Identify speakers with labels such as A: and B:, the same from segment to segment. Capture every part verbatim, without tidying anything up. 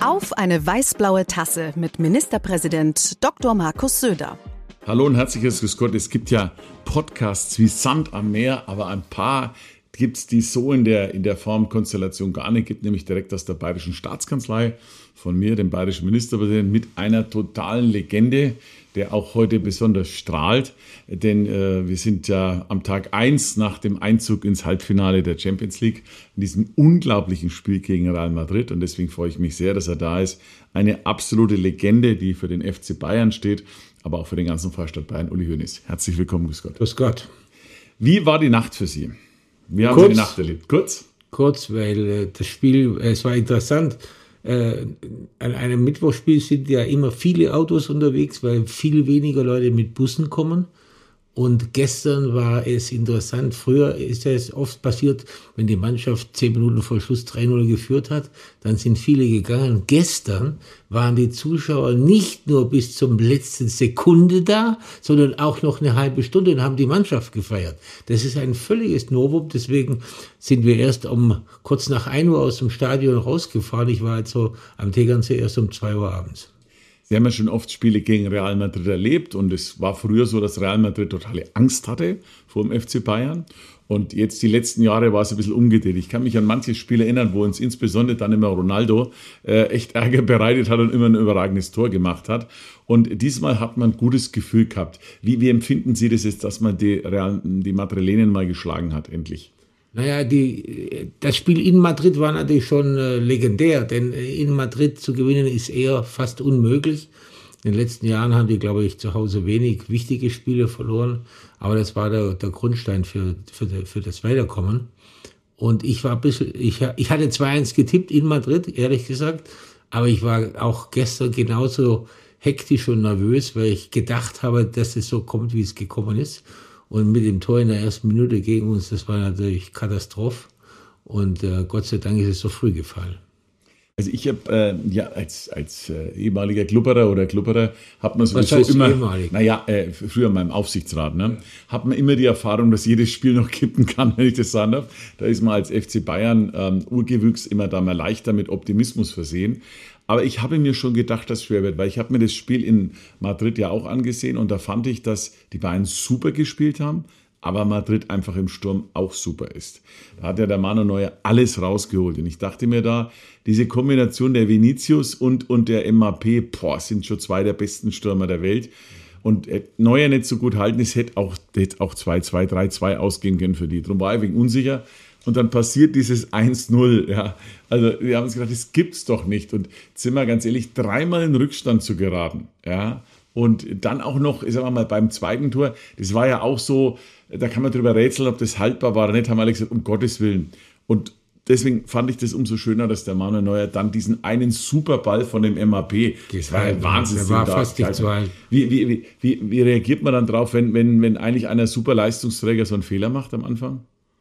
A: Auf eine weiß-blaue Tasse mit Ministerpräsident Doktor Markus Söder.
B: Hallo und herzliches Grüß Gott. Es gibt ja Podcasts wie Sand am Meer, aber ein paar gibt es, die so in der, in der Form Konstellation gar nicht gibt, nämlich direkt aus der Bayerischen Staatskanzlei von mir, dem bayerischen Ministerpräsidenten, mit einer totalen Legende, der auch heute besonders strahlt. Denn äh, wir sind ja am Tag eins nach dem Einzug ins Halbfinale der Champions League in diesem unglaublichen Spiel gegen Real Madrid. Und deswegen freue ich mich sehr, dass er da ist. Eine absolute Legende, die für den F C Bayern steht, aber auch für den ganzen Freistaat Bayern, Uli Hoeneß. Herzlich willkommen, grüß Gott.
C: Grüß Gott.
B: Wie war die Nacht für Sie? Wie haben
C: kurz,
B: Sie die Nacht erlebt? Kurz?
C: Kurz, weil äh, das Spiel, äh, es war interessant. Äh, an einem Mittwochspiel sind ja immer viele Autos unterwegs, weil viel weniger Leute mit Bussen kommen. Und gestern war es interessant. Früher ist es oft passiert, wenn die Mannschaft zehn Minuten vor Schluss drei null geführt hat, dann sind viele gegangen. Gestern waren die Zuschauer nicht nur bis zum letzten Sekunde da, sondern auch noch eine halbe Stunde und haben die Mannschaft gefeiert. Das ist ein völliges Novum. Deswegen sind wir erst um kurz nach ein Uhr aus dem Stadion rausgefahren. Ich war also am Tegernsee erst um zwei Uhr abends.
B: Sie haben ja schon oft Spiele gegen Real Madrid erlebt und es war früher so, dass Real Madrid totale Angst hatte vor dem F C Bayern. Und jetzt die letzten Jahre war es ein bisschen umgedreht. Ich kann mich an manche Spiele erinnern, wo uns insbesondere dann immer Ronaldo äh, echt Ärger bereitet hat und immer ein überragendes Tor gemacht hat. Und diesmal hat man ein gutes Gefühl gehabt. Wie, wie empfinden Sie das jetzt, dass man die, Real, die Madrilenen mal geschlagen hat, endlich?
C: Naja, die, das Spiel in Madrid war natürlich schon äh, legendär, denn in Madrid zu gewinnen ist eher fast unmöglich. In den letzten Jahren haben die, glaube ich, zu Hause wenig wichtige Spiele verloren, aber das war der, der Grundstein für, für, für das Weiterkommen. Und ich war ein bisschen, ich, ich hatte zwei eins getippt in Madrid, ehrlich gesagt, aber ich war auch gestern genauso hektisch und nervös, weil ich gedacht habe, dass es so kommt, wie es gekommen ist. Und mit dem Tor in der ersten Minute gegen uns, das war natürlich Katastrophe. Und äh, Gott sei Dank ist es so früh gefallen.
B: Also ich habe äh, ja als, als äh, ehemaliger Klubberer oder Klubberer hat man sowieso
C: Was heißt
B: immer,
C: ehemalig?
B: naja, äh, früher in meinem Aufsichtsrat, ne, hat man immer die Erfahrung, dass jedes Spiel noch kippen kann, wenn ich das sagen darf. Da ist man als F C Bayern ähm, Urgewüchs immer da mal leichter mit Optimismus versehen. Aber ich habe mir schon gedacht, dass es schwer wird, weil ich habe mir das Spiel in Madrid ja auch angesehen und da fand ich, dass die Bayern super gespielt haben, aber Madrid einfach im Sturm auch super ist. Da hat ja der Manuel Neuer alles rausgeholt und ich dachte mir da, diese Kombination der Vinicius und, und der Mbappé, boah, sind schon zwei der besten Stürmer der Welt. Und Neuer nicht so gut halten, es hätte auch, hätte auch zwei zwei, drei zwei ausgehen können für die. Darum war ich ein wenig unsicher. Und dann passiert dieses eins null. Ja. Also wir haben uns gedacht, das gibt's doch nicht. Und sind wir ganz ehrlich, dreimal in Rückstand zu geraten. Ja. Und dann auch noch, ich sag mal, beim zweiten Tor, das war ja auch so, da kann man drüber rätseln, ob das haltbar war oder nicht, haben alle gesagt, um Gottes Willen. Und deswegen fand ich das umso schöner, dass der Manuel Neuer dann diesen einen Superball von dem Mbappé, das war ein Wahnsinn.
C: Der war fast nicht zu halten.
B: Wie, wie, wie, wie, wie reagiert man dann drauf, wenn, wenn, wenn eigentlich einer Superleistungsträger so einen Fehler macht am Anfang?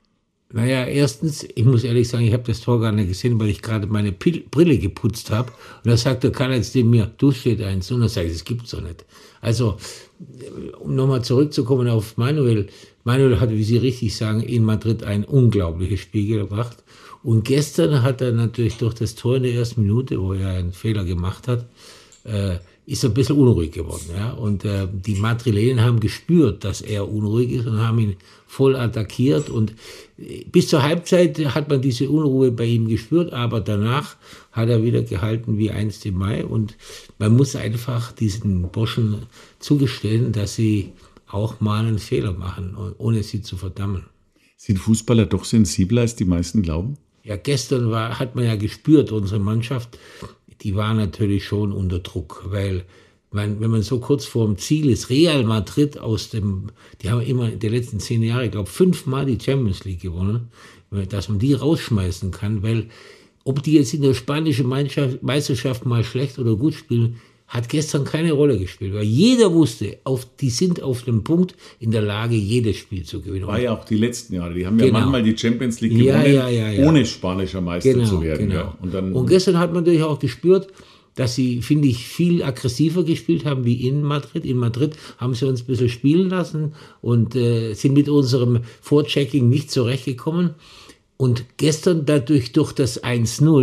C: Naja, erstens, ich muss ehrlich sagen, ich habe das Tor gar nicht gesehen, weil ich gerade meine Pil- Brille geputzt habe. Und da sagt der Karl jetzt neben mir, du steht eins. Und dann sage ich, das gibt's doch nicht. Also, um nochmal zurückzukommen auf Manuel. Manuel hat, wie Sie richtig sagen, in Madrid ein unglaubliches Spiel gebracht. Und gestern hat er natürlich durch das Tor in der ersten Minute, wo er einen Fehler gemacht hat, äh, ist er ein bisschen unruhig geworden. Ja? Und äh, die Madrilenen haben gespürt, dass er unruhig ist und haben ihn voll attackiert. Und bis zur Halbzeit hat man diese Unruhe bei ihm gespürt, aber danach hat er wieder gehalten wie einst im Mai. Und man muss einfach diesen Burschen zugestehen, dass sie auch mal einen Fehler machen, ohne sie zu verdammen.
B: Sind Fußballer doch sensibler, als die meisten glauben?
C: Ja, gestern war, hat man ja gespürt, unsere Mannschaft, die war natürlich schon unter Druck, weil man, wenn man so kurz vor dem Ziel ist, Real Madrid aus dem, die haben immer in den letzten zehn Jahren, ich glaube, fünfmal die Champions League gewonnen, dass man die rausschmeißen kann, weil ob die jetzt in der spanischen Meisterschaft mal schlecht oder gut spielen, hat gestern keine Rolle gespielt, weil jeder wusste, auf, die sind auf dem Punkt in der Lage, jedes Spiel zu gewinnen.
B: War ja auch die letzten Jahre, die haben
C: genau.
B: ja manchmal die Champions League
C: ja,
B: gewonnen,
C: ja, ja, ja.
B: ohne spanischer Meister
C: genau,
B: zu werden.
C: Genau.
B: Ja. Und, dann,
C: und gestern hat man natürlich auch gespürt, dass sie, finde ich, viel aggressiver gespielt haben wie in Madrid. In Madrid haben sie uns ein bisschen spielen lassen und äh, sind mit unserem Vorchecking nicht zurechtgekommen. Und gestern dadurch durch das eins null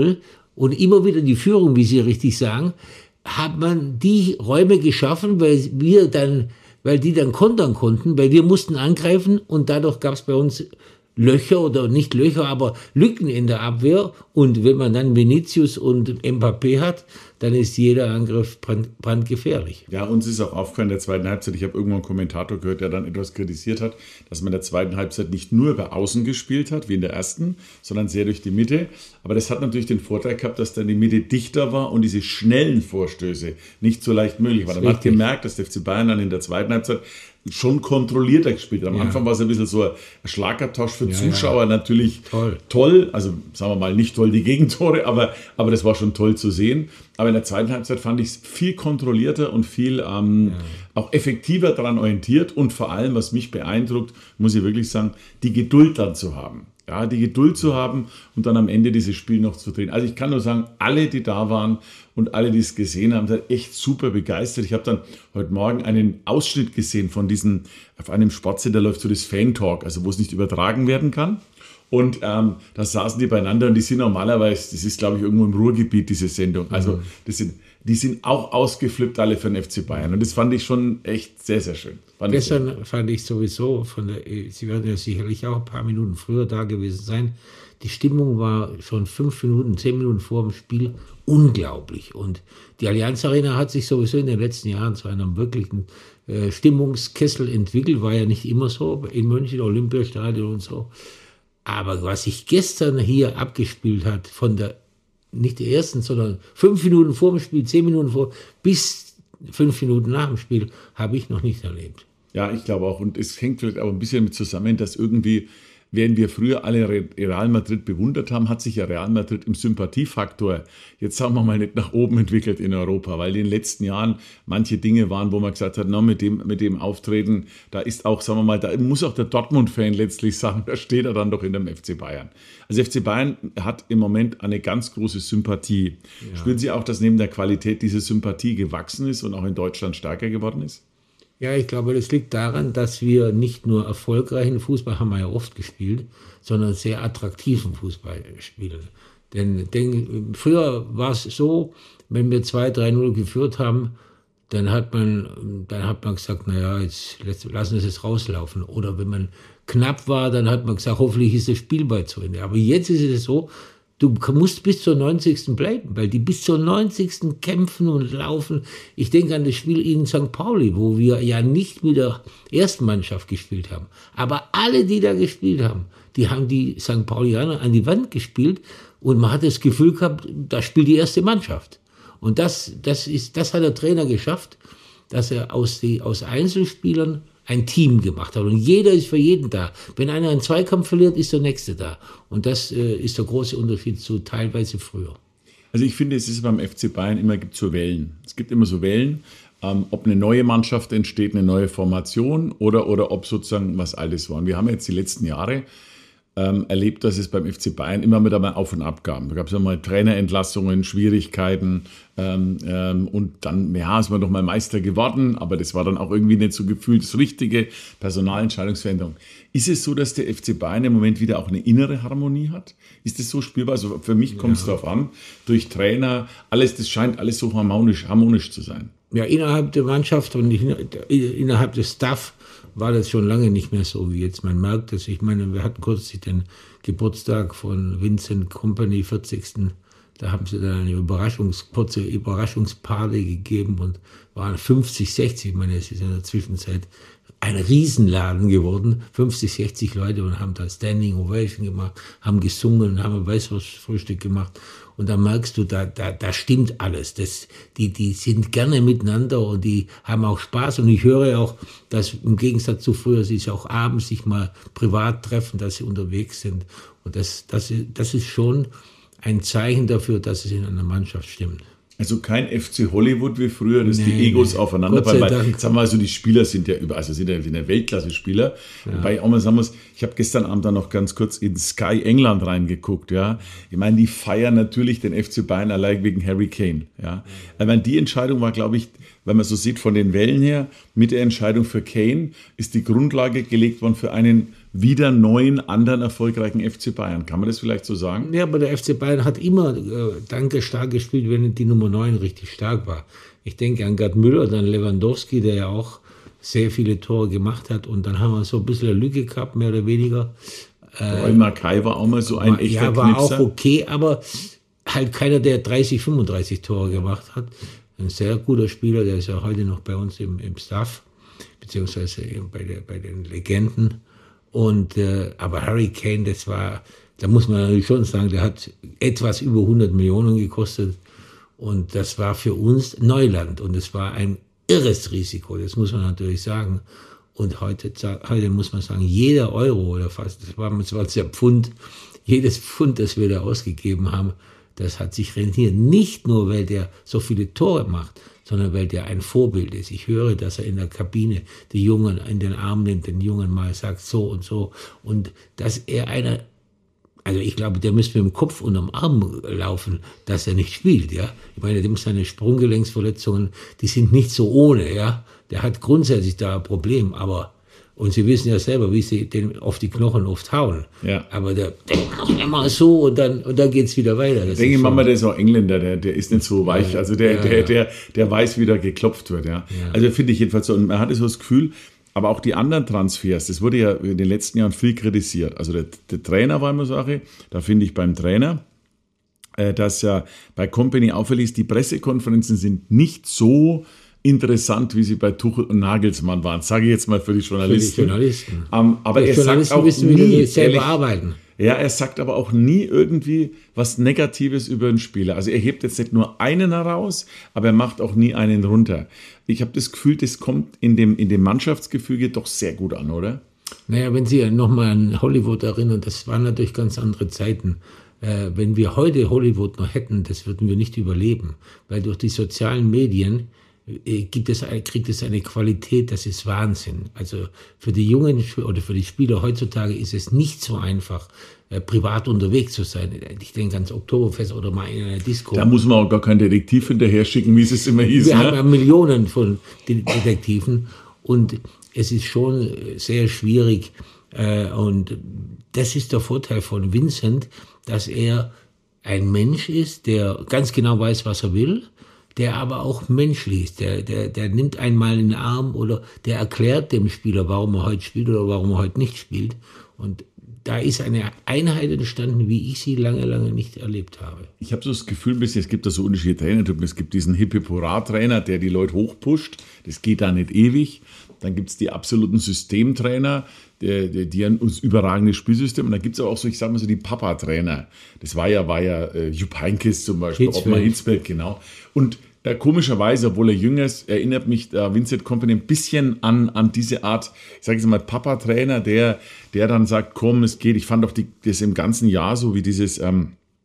C: und immer wieder die Führung, wie Sie richtig sagen, hat man die Räume geschaffen, weil wir dann, weil die dann kontern konnten, weil wir mussten angreifen und dadurch gab es bei uns Löcher oder nicht Löcher, aber Lücken in der Abwehr. Und wenn man dann Vinicius und Mbappé hat, dann ist jeder Angriff brand, brandgefährlich.
B: Ja, uns ist auch aufgefallen in der zweiten Halbzeit, ich habe irgendwo einen Kommentator gehört, der dann etwas kritisiert hat, dass man in der zweiten Halbzeit nicht nur über Außen gespielt hat, wie in der ersten, sondern sehr durch die Mitte. Aber das hat natürlich den Vorteil gehabt, dass dann die Mitte dichter war und diese schnellen Vorstöße nicht so leicht möglich waren. Man hat gemerkt, dass der F C Bayern dann in der zweiten Halbzeit schon kontrollierter gespielt. Am ja. Anfang war es ein bisschen so ein Schlagabtausch für ja, Zuschauer, ja. natürlich toll. toll. Also sagen wir mal, nicht toll die Gegentore, aber, aber das war schon toll zu sehen. Aber in der zweiten Halbzeit fand ich es viel kontrollierter und viel ähm, ja. auch effektiver daran orientiert. Und vor allem, was mich beeindruckt, muss ich wirklich sagen, die Geduld dann zu haben. Ja, die Geduld zu haben und dann am Ende dieses Spiel noch zu drehen. Also ich kann nur sagen, alle, die da waren und alle, die es gesehen haben, sind echt super begeistert. Ich habe dann heute Morgen einen Ausschnitt gesehen von diesem, auf einem Sportsender läuft so das Fan-Talk, also wo es nicht übertragen werden kann. Und ähm, da saßen die beieinander und die sind normalerweise, das ist glaube ich irgendwo im Ruhrgebiet, diese Sendung. Also das sind, die sind auch ausgeflippt alle für den F C Bayern. Und das fand ich schon echt sehr, sehr schön. Fand
C: Gestern ich fand ich sowieso, von der, Sie werden ja sicherlich auch ein paar Minuten früher da gewesen sein, die Stimmung war schon fünf Minuten, zehn Minuten vor dem Spiel unglaublich. Und die Allianz Arena hat sich sowieso in den letzten Jahren zu einem wirklichen äh, Stimmungskessel entwickelt. War ja nicht immer so, in München, Olympiastadion und so. Aber was sich gestern hier abgespielt hat, von der, nicht der ersten, sondern fünf Minuten vor dem Spiel, zehn Minuten vor, bis fünf Minuten nach dem Spiel, habe ich noch nicht erlebt.
B: Ja, ich glaube auch. Und es hängt vielleicht auch ein bisschen mit zusammen, dass irgendwie, während wir früher alle Real Madrid bewundert haben, hat sich ja Real Madrid im Sympathiefaktor jetzt sagen wir mal nicht nach oben entwickelt in Europa, weil in den letzten Jahren manche Dinge waren, wo man gesagt hat, na, mit dem, mit dem Auftreten, da ist auch, sagen wir mal, da muss auch der Dortmund-Fan letztlich sagen, da steht er dann doch in dem F C Bayern. Also F C Bayern hat im Moment eine ganz große Sympathie. Ja. Spüren Sie auch, dass neben der Qualität diese Sympathie gewachsen ist und auch in Deutschland stärker geworden ist?
C: Ja, ich glaube, das liegt daran, dass wir nicht nur erfolgreichen Fußball, haben wir ja oft gespielt, sondern sehr attraktiven Fußball spielen. Denn, denn früher war es so, wenn wir zwei drei null geführt haben, dann hat man, dann hat man gesagt, naja, jetzt lassen wir es jetzt rauslaufen. Oder wenn man knapp war, dann hat man gesagt, hoffentlich ist das Spiel bald zu Ende. Aber jetzt ist es so, du musst bis zur neunzigsten bleiben, weil die bis zur neunzigsten kämpfen und laufen. Ich denke an das Spiel in Sankt Pauli, wo wir ja nicht mit der ersten Mannschaft gespielt haben. Aber alle, die da gespielt haben, die haben die Sankt Paulianer an die Wand gespielt und man hat das Gefühl gehabt, da spielt die erste Mannschaft. Und das, das, ist, das hat der Trainer geschafft, dass er aus, die, aus Einzelspielern ein Team gemacht hat. Und jeder ist für jeden da. Wenn einer einen Zweikampf verliert, ist der Nächste da. Und das äh, ist der große Unterschied zu teilweise früher.
B: Also ich finde, es ist beim F C Bayern immer gibt so Wellen. Es gibt immer so Wellen, ähm, ob eine neue Mannschaft entsteht, eine neue Formation oder, oder ob sozusagen was Altes war. Und wir haben jetzt die letzten Jahre ähm, erlebt, dass es beim F C Bayern immer wieder mal Auf und Ab gab. Da gab es ja mal Trainerentlassungen, Schwierigkeiten ähm, ähm, und dann ja, ist man doch mal Meister geworden, aber das war dann auch irgendwie nicht so gefühlt das richtige, Personalentscheidungsveränderung. Ist es so, dass der F C Bayern im Moment wieder auch eine innere Harmonie hat? Ist das so spürbar? Also für mich kommt es ja. darauf an, durch Trainer, alles, das scheint alles so harmonisch, harmonisch zu sein.
C: Ja, innerhalb der Mannschaft und innerhalb des Staff war das schon lange nicht mehr so wie jetzt. Man merkt das. Ich meine, wir hatten kürzlich den Geburtstag von Vincent Kompany, vierzigsten Da haben sie dann eine Überraschungs, kurze Überraschungsparty gegeben und waren fünfzig, sechzig, ich meine, es ist in der Zwischenzeit ein Riesenladen geworden, fünfzig, sechzig Leute und haben da Standing Ovation gemacht, haben gesungen, haben ein Weißwurstfrühstück gemacht und da merkst du, da, da, da stimmt alles. Das, die, die sind gerne miteinander und die haben auch Spaß und ich höre auch, dass im Gegensatz zu früher sie sich auch abends sich mal privat treffen, dass sie unterwegs sind und das, das, das ist schon ein Zeichen dafür, dass es in einer Mannschaft stimmt.
B: Also kein F C Hollywood wie früher, dass nee, die Egos nee. aufeinander fallen. Weil, sagen wir mal so, die Spieler sind ja über, also sind ja eine Weltklasse-Spieler. Ja. Wobei ich auch mal sagen muss, ich habe gestern Abend dann noch ganz kurz in Sky England reingeguckt, ja. Ich meine, die feiern natürlich den F C Bayern allein wegen Harry Kane, ja. Ich meine, die Entscheidung war, glaube ich, wenn man so sieht von den Wellen her, mit der Entscheidung für Kane ist die Grundlage gelegt worden für einen wieder neuen, anderen erfolgreichen F C Bayern. Kann man das vielleicht so sagen?
C: Ja, aber der F C Bayern hat immer äh, danke stark gespielt, wenn die Nummer neun richtig stark war. Ich denke an Gerd Müller, dann Lewandowski, der ja auch sehr viele Tore gemacht hat. Und dann haben wir so ein bisschen eine Lücke gehabt, mehr oder weniger.
B: Roy Mackay war auch mal so ein
C: war,
B: echter
C: Ja, war
B: Knipser.
C: auch okay, aber halt keiner, der dreißig, fünfunddreißig Tore gemacht hat. Ein sehr guter Spieler, der ist ja heute noch bei uns im, im Staff, beziehungsweise bei, der, bei den Legenden. Und, äh, aber Harry Kane, das war, da muss man natürlich schon sagen, der hat etwas über hundert Millionen gekostet. Und das war für uns Neuland. Und es war ein irres Risiko, das muss man natürlich sagen. Und heute, heute muss man sagen, jeder Euro oder fast, das war zwanzig Pfund, jedes Pfund, das wir da ausgegeben haben, das hat sich rentiert. Nicht nur, weil der so viele Tore macht, sondern weil der ein Vorbild ist. Ich höre, dass er in der Kabine die Jungen in den Arm nimmt, den Jungen mal sagt so und so. Und dass er einer, also ich glaube, der müsste mit dem Kopf unterm Arm laufen, dass er nicht spielt, ja. Ich meine, dem seine Sprunggelenksverletzungen, die sind nicht so ohne, ja. Der hat grundsätzlich da ein Problem, aber, und Sie wissen ja selber, wie Sie den auf die Knochen oft hauen.
B: Ja.
C: Aber der, der macht immer so und dann, und dann geht's wieder weiter. Das
B: Ich denke,
C: ist
B: Mama,
C: schon-
B: der ist auch Engländer, der, der ist nicht so weich. Also der,
C: Ja,
B: der,
C: ja.
B: der, der weiß, wie da geklopft wird. Ja.
C: Ja.
B: Also finde ich jedenfalls so. Und man hatte so das Gefühl, aber auch die anderen Transfers, das wurde ja in den letzten Jahren viel kritisiert. Also der, der Trainer war immer Sache, da finde ich beim Trainer, äh, dass ja bei Kompany auffällig ist, die Pressekonferenzen sind nicht so interessant, wie sie bei Tuchel und Nagelsmann waren, sage ich jetzt mal für die Journalisten.
C: Für die Journalisten.
B: Ähm, aber
C: Die
B: er sagt
C: Journalisten
B: auch
C: wissen, wie
B: nie,
C: die selber
B: ehrlich,
C: arbeiten.
B: ja, er sagt aber auch nie irgendwie was Negatives über den Spieler. Also er hebt jetzt nicht nur einen heraus, aber er macht auch nie einen runter. Ich habe das Gefühl, das kommt in dem, in dem Mannschaftsgefüge doch sehr gut an, oder?
C: Naja, wenn Sie nochmal an Hollywood erinnern, das waren natürlich ganz andere Zeiten. Äh, wenn wir heute Hollywood noch hätten, das würden wir nicht überleben. Weil durch die sozialen Medien äh, gibt es, kriegt es eine Qualität, das ist Wahnsinn. Also für die Jungen oder für die Spieler heutzutage ist es nicht so einfach, äh, privat unterwegs zu sein. Ich denke ans Oktoberfest oder mal in einer Disco.
B: Da muss man auch gar keinen Detektiv hinterher schicken, wie es immer hieß.
C: Wir
B: Ne?
C: haben ja Millionen von De- Detektiven und es ist schon sehr schwierig. Äh, und das ist der Vorteil von Vincent, dass er ein Mensch ist, der ganz genau weiß, was er will, der aber auch menschlich ist. Der, der, der nimmt einmal in den Arm oder der erklärt dem Spieler, warum er heute spielt oder warum er heute nicht spielt. Und da ist eine Einheit entstanden, wie ich sie lange, lange nicht erlebt habe.
B: Ich habe so das Gefühl, ein bisschen, es gibt da so unterschiedliche Trainertypen. Es gibt diesen Hip-Hip-Hurra-Trainer, der die Leute hochpusht. Das geht da nicht ewig. Dann gibt es die absoluten Systemtrainer, die, die, die ein überragendes Spielsystem. Und dann gibt es aber auch so, ich sage mal so, die Papa-Trainer. Das war ja, war ja äh, Jupp Heynckes zum Beispiel,
C: Hitzfeld.
B: Ottmar Hitzfeld, genau. Und äh, komischerweise, obwohl er jünger ist, erinnert mich äh, Vincent Kompany ein bisschen an, an diese Art, ich sage jetzt mal, Papa-Trainer, der, der dann sagt, komm, es geht. Ich fand auch die, das im ganzen Jahr so, wie dieses, ähm,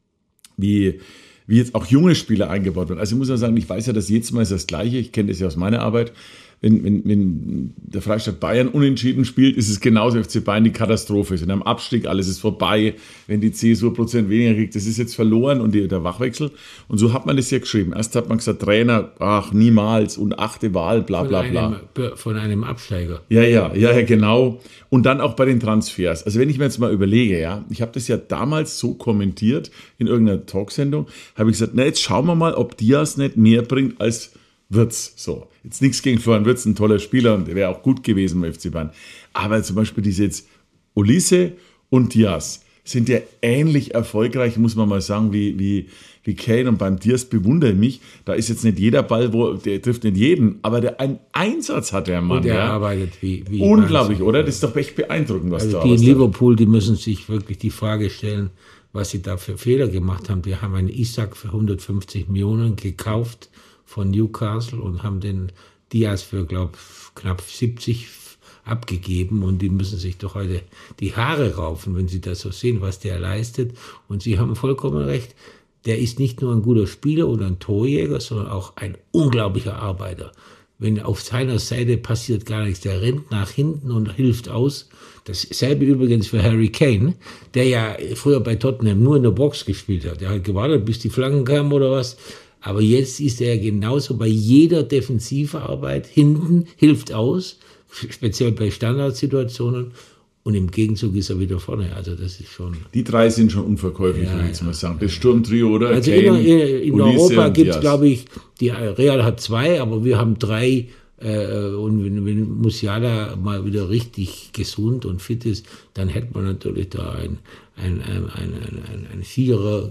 B: wie, wie jetzt auch junge Spieler eingebaut werden. Also ich muss ja sagen, ich weiß ja, dass jedes Mal ist das Gleiche. Ich kenne das ja aus meiner Arbeit. Wenn, wenn, wenn der Freistaat Bayern unentschieden spielt, ist es genauso F C Bayern die Katastrophe. In einem Abstieg, alles ist vorbei. Wenn die C S U Prozent weniger kriegt, das ist jetzt verloren und die, der Wachwechsel. Und so hat man das ja geschrieben. Erst hat man gesagt, Trainer, ach, niemals und achte Wahl, bla bla
C: Von
B: bla.
C: einem, von einem Absteiger.
B: Ja, ja, ja, ja, genau. Und dann auch bei den Transfers. Also wenn ich mir jetzt mal überlege, ja, ich habe das ja damals so kommentiert in irgendeiner Talksendung, habe ich gesagt, na jetzt schauen wir mal, ob Diaz nicht mehr bringt als Wirtz. So, jetzt nichts gegen Florian Wirtz, ein toller Spieler und der wäre auch gut gewesen beim F C Bayern. Aber zum Beispiel diese jetzt Olise und Diaz sind ja ähnlich erfolgreich, muss man mal sagen, wie, wie, wie Kane. Und beim Diaz bewundere ich mich, da ist jetzt nicht jeder Ball, wo, der trifft nicht jeden, aber der einen Einsatz hat der Mann.
C: Und er
B: ja.
C: arbeitet wie, wie
B: Unglaublich,
C: Wahnsinn.
B: oder? Das ist doch echt beeindruckend, was
C: Also
B: da
C: die in
B: aus der-
C: Liverpool, die müssen sich wirklich die Frage stellen, was sie da für Fehler gemacht haben. Die haben einen Isak für hundertfünfzig Millionen gekauft von Newcastle und haben den Diaz für, glaube ich, knapp siebzig abgegeben und die müssen sich doch heute die Haare raufen, wenn sie das so sehen, was der leistet. Und sie haben vollkommen recht, der ist nicht nur ein guter Spieler oder ein Torjäger, sondern auch ein unglaublicher Arbeiter. Wenn auf seiner Seite passiert gar nichts, der rennt nach hinten und hilft aus. Dasselbe übrigens für Harry Kane, der ja früher bei Tottenham nur in der Box gespielt hat. Der hat gewartet, bis die Flanken kamen oder was. Aber jetzt ist er genauso bei jeder Defensivarbeit hinten, hilft aus, speziell bei Standardsituationen. Und im Gegenzug ist er wieder vorne. Also das ist schon...
B: Die drei sind schon unverkäuflich,
C: Ja,
B: würde ich jetzt
C: ja.
B: mal sagen. Das Sturmtrio, oder?
C: Also
B: Kane,
C: in, in
B: Ulisse
C: Europa
B: und
C: gibt es,
B: Diaz.
C: glaube ich, die Real hat zwei, aber wir haben drei. Äh, und wenn, wenn Musiala mal wieder richtig gesund und fit ist, dann hätte man natürlich da ein, ein, ein, ein, ein, ein Vierer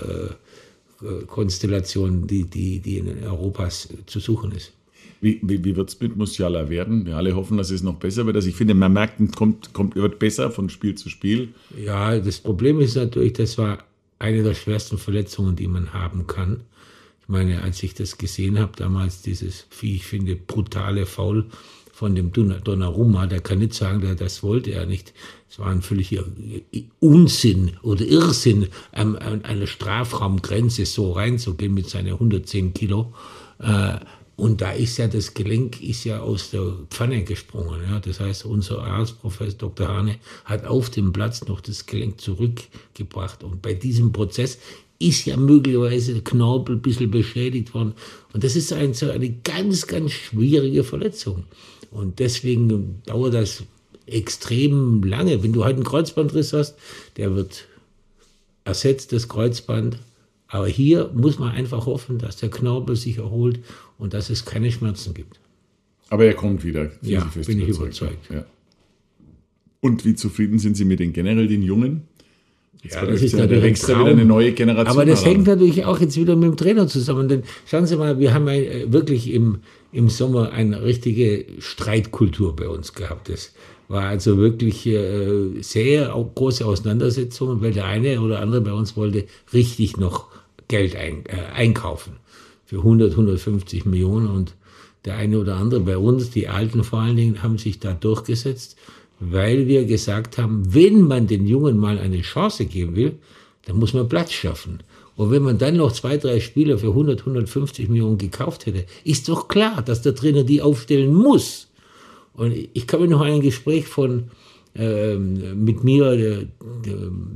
C: äh, Konstellation, die, die, die in Europas zu suchen ist.
B: Wie, wie, wie wird es mit Musiala werden? Wir alle hoffen, dass es noch besser wird. Also ich finde, man merkt, es kommt, kommt, wird besser von Spiel zu Spiel.
C: Ja, das Problem ist natürlich, das war eine der schwersten Verletzungen, die man haben kann. Ich meine, als ich das gesehen habe, damals dieses, wie ich finde, brutale Foul von dem Donnarumma, der kann nicht sagen, der, das wollte er nicht. Es war ein völliger Unsinn oder Irrsinn, an, an eine Strafraumgrenze so reinzugehen mit seinen hundertzehn Kilo. Äh, Und da ist ja das Gelenk ist ja aus der Pfanne gesprungen. Ja. Das heißt, unser Arzt, Professor Doktor Hane, hat auf dem Platz noch das Gelenk zurückgebracht. Und bei diesem Prozess ist ja möglicherweise der Knorpel ein bisschen beschädigt worden. Und das ist ein, so eine ganz, ganz schwierige Verletzung. Und deswegen dauert das extrem lange. Wenn du halt einen Kreuzbandriss hast, der wird ersetzt, das Kreuzband. Aber hier muss man einfach hoffen, dass der Knorpel sich erholt und dass es keine Schmerzen gibt.
B: Aber er kommt wieder.
C: Ja, bin ich überzeugt.
B: Ja. Und wie zufrieden sind Sie mit den generell den Jungen? Jetzt
C: Ja, das ist natürlich
B: da
C: ein
B: wächst ja
C: Traum.
B: wieder eine neue Generation.
C: Aber das
B: heran.
C: hängt natürlich auch jetzt wieder mit dem Trainer zusammen. Denn schauen Sie mal, wir haben ein, wirklich im, im Sommer eine richtige Streitkultur bei uns gehabt. Das war also wirklich äh, sehr auch große Auseinandersetzungen, weil der eine oder andere bei uns wollte richtig noch Geld ein, äh, einkaufen für hundert, hundertfünfzig Millionen. Und der eine oder andere bei uns, die Alten vor allen Dingen, haben sich da durchgesetzt, weil wir gesagt haben, wenn man den Jungen mal eine Chance geben will, dann muss man Platz schaffen. Und wenn man dann noch zwei, drei Spieler für hundert, hundertfünfzig Millionen gekauft hätte, ist doch klar, dass der Trainer die aufstellen muss. Und ich kann mir noch ein Gespräch von ähm, mit mir, der, der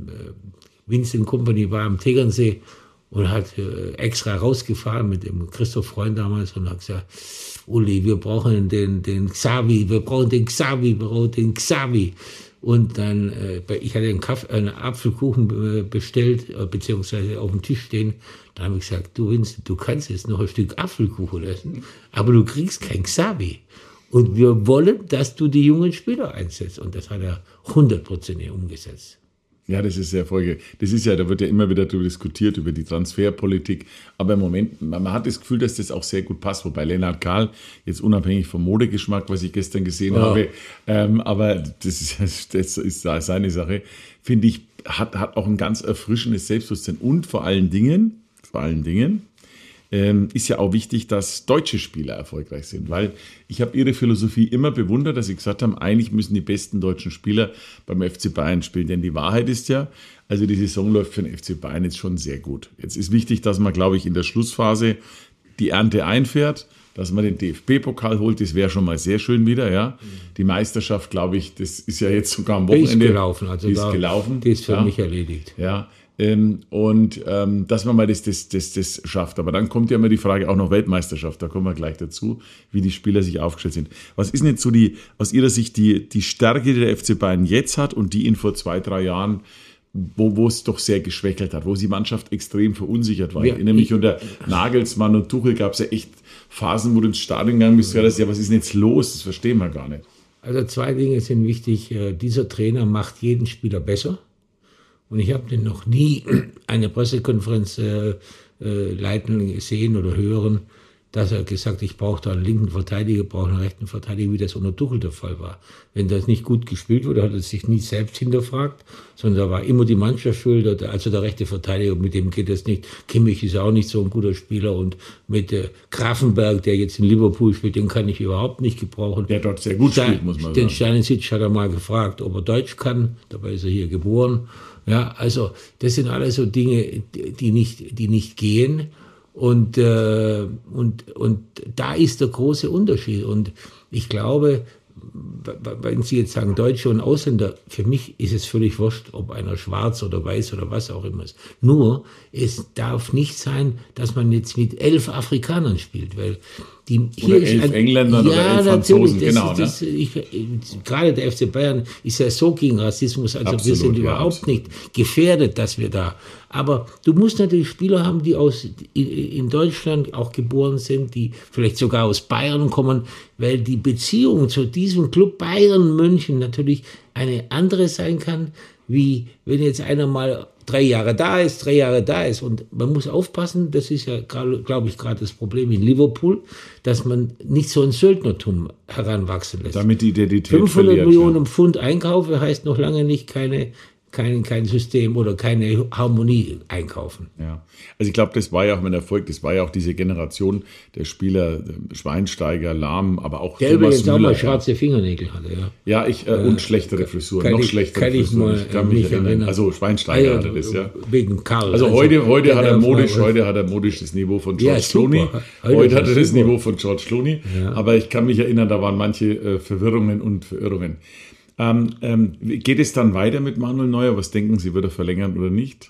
C: Vincent Kompany war am Tegernsee und hat äh, extra rausgefahren mit dem Christoph Freund damals und hat gesagt, Uli, wir brauchen den, den Xavi, wir brauchen den Xavi, wir brauchen den Xavi. Und dann, äh, ich hatte einen, Kaff, einen Apfelkuchen äh, bestellt, äh, beziehungsweise auf dem Tisch stehen. Da habe ich gesagt, du Vincent, du kannst jetzt noch ein Stück Apfelkuchen essen, aber du kriegst kein Xavi. Und wir wollen, dass du die jungen Spieler einsetzt. Und das hat er hundertprozentig umgesetzt.
B: Ja, das ist sehr erfolgreich. Das ist ja, da wird ja immer wieder darüber diskutiert, über die Transferpolitik. Aber im Moment, man hat das Gefühl, dass das auch sehr gut passt. Wobei Lennart Kahl, jetzt unabhängig vom Modegeschmack, was ich gestern gesehen ja. habe, ähm, aber das ist, das ist seine Sache, finde ich, hat, hat auch ein ganz erfrischendes Selbstbewusstsein. Und vor allen Dingen, vor allen Dingen, ähm, ist ja auch wichtig, dass deutsche Spieler erfolgreich sind, weil ich habe ihre Philosophie immer bewundert, dass sie gesagt haben, eigentlich müssen die besten deutschen Spieler beim F C Bayern spielen, denn die Wahrheit ist ja, also die Saison läuft für den F C Bayern jetzt schon sehr gut. Jetzt ist wichtig, dass man, glaube ich, in der Schlussphase die Ernte einfährt, dass man den D F B-Pokal holt, das wäre schon mal sehr schön wieder, ja. Die Meisterschaft, glaube ich, das ist ja jetzt sogar am Wochenende.
C: Die ist gelaufen, also
B: die
C: da,
B: ist gelaufen.
C: Die ist für
B: ja.
C: mich erledigt.
B: Ja. Ähm, und ähm, dass man mal das, das, das, das schafft. Aber dann kommt ja immer die Frage auch noch Weltmeisterschaft, da kommen wir gleich dazu, wie die Spieler sich aufgestellt sind. Was ist denn jetzt so die, aus Ihrer Sicht die, die Stärke, die der F C Bayern jetzt hat und die ihn vor zwei, drei Jahren, wo, wo es doch sehr geschwächelt hat, wo die Mannschaft extrem verunsichert war?
C: Ja,
B: ich erinnere mich, unter Nagelsmann und Tuchel gab es ja echt Phasen, wo du ins Stadion gegangen bist, ja, das, ja, was ist denn jetzt los? Das verstehen wir gar nicht.
C: Also zwei Dinge sind wichtig. Dieser Trainer macht jeden Spieler besser. Und ich habe den noch nie eine Pressekonferenz äh, äh, leiten sehen oder hören, dass er gesagt hat, ich brauche da einen linken Verteidiger, brauche einen rechten Verteidiger, wie das unter Tuchel der Fall war. Wenn das nicht gut gespielt wurde, hat er sich nie selbst hinterfragt, sondern da war immer die Mannschaft schuld, also der rechte Verteidiger, mit dem geht das nicht. Kimmich ist auch nicht so ein guter Spieler und mit äh, Grafenberg, der jetzt in Liverpool spielt, den kann ich überhaupt nicht gebrauchen.
B: Der dort sehr gut
C: Stein,
B: spielt, muss man
C: den
B: sagen.
C: Den Stanisic hat er mal gefragt, ob er Deutsch kann, dabei ist er hier geboren. Ja, also das sind alles so Dinge, die nicht, die nicht gehen. Und, äh, und, und da ist der große Unterschied. Und ich glaube, wenn Sie jetzt sagen Deutsche und Ausländer, für mich ist es völlig wurscht, ob einer schwarz oder weiß oder was auch immer ist. Nur, es darf nicht sein, dass man jetzt mit elf Afrikanern spielt, weil Die,
B: oder elf ein, Engländern ja, oder elf Franzosen, das, genau. Das,
C: ne? ich, gerade der F C Bayern ist ja so gegen Rassismus, also absolut, wir sind ja, überhaupt absolut. nicht gefährdet, dass wir da. Aber du musst natürlich Spieler haben, die aus in Deutschland auch geboren sind, die vielleicht sogar aus Bayern kommen, weil die Beziehung zu diesem Club Bayern München natürlich eine andere sein kann, wie wenn jetzt einer mal drei Jahre da ist, drei Jahre da ist. Und man muss aufpassen, das ist ja, glaube ich, gerade das Problem in Liverpool, dass man nicht so ein Söldnertum heranwachsen lässt.
B: Damit die Identität
C: fünfhundert
B: verliert,
C: Millionen
B: ja.
C: Pfund Einkaufe heißt noch lange nicht keine, kein, kein System oder keine Harmonie einkaufen.
B: Ja, also ich glaube, das war ja auch mein Erfolg, das war ja auch diese Generation der Spieler, Schweinsteiger, Lahm, aber auch
C: der
B: Thomas
C: übrigens
B: Müller.
C: auch mal schwarze Fingernägel hatte, ja.
B: Ja, ich, äh, und schlechtere Frisuren, noch
C: ich,
B: schlechtere
C: kann
B: Frisuren.
C: Ich,
B: ich kann mich erinnern. erinnern. Also Schweinsteiger
C: ah, ja,
B: hatte das, ja.
C: Wegen Karl.
B: Also heute, heute ja, hat er modisch, heute hat er modisch das Niveau von George ja, Clooney. Heute, heute hat er das Niveau von George Clooney. Ja. Aber ich kann mich erinnern, da waren manche äh, Verwirrungen und Verirrungen. Ähm, ähm, geht es dann weiter mit Manuel Neuer? Was denken Sie, wird er verlängern oder nicht?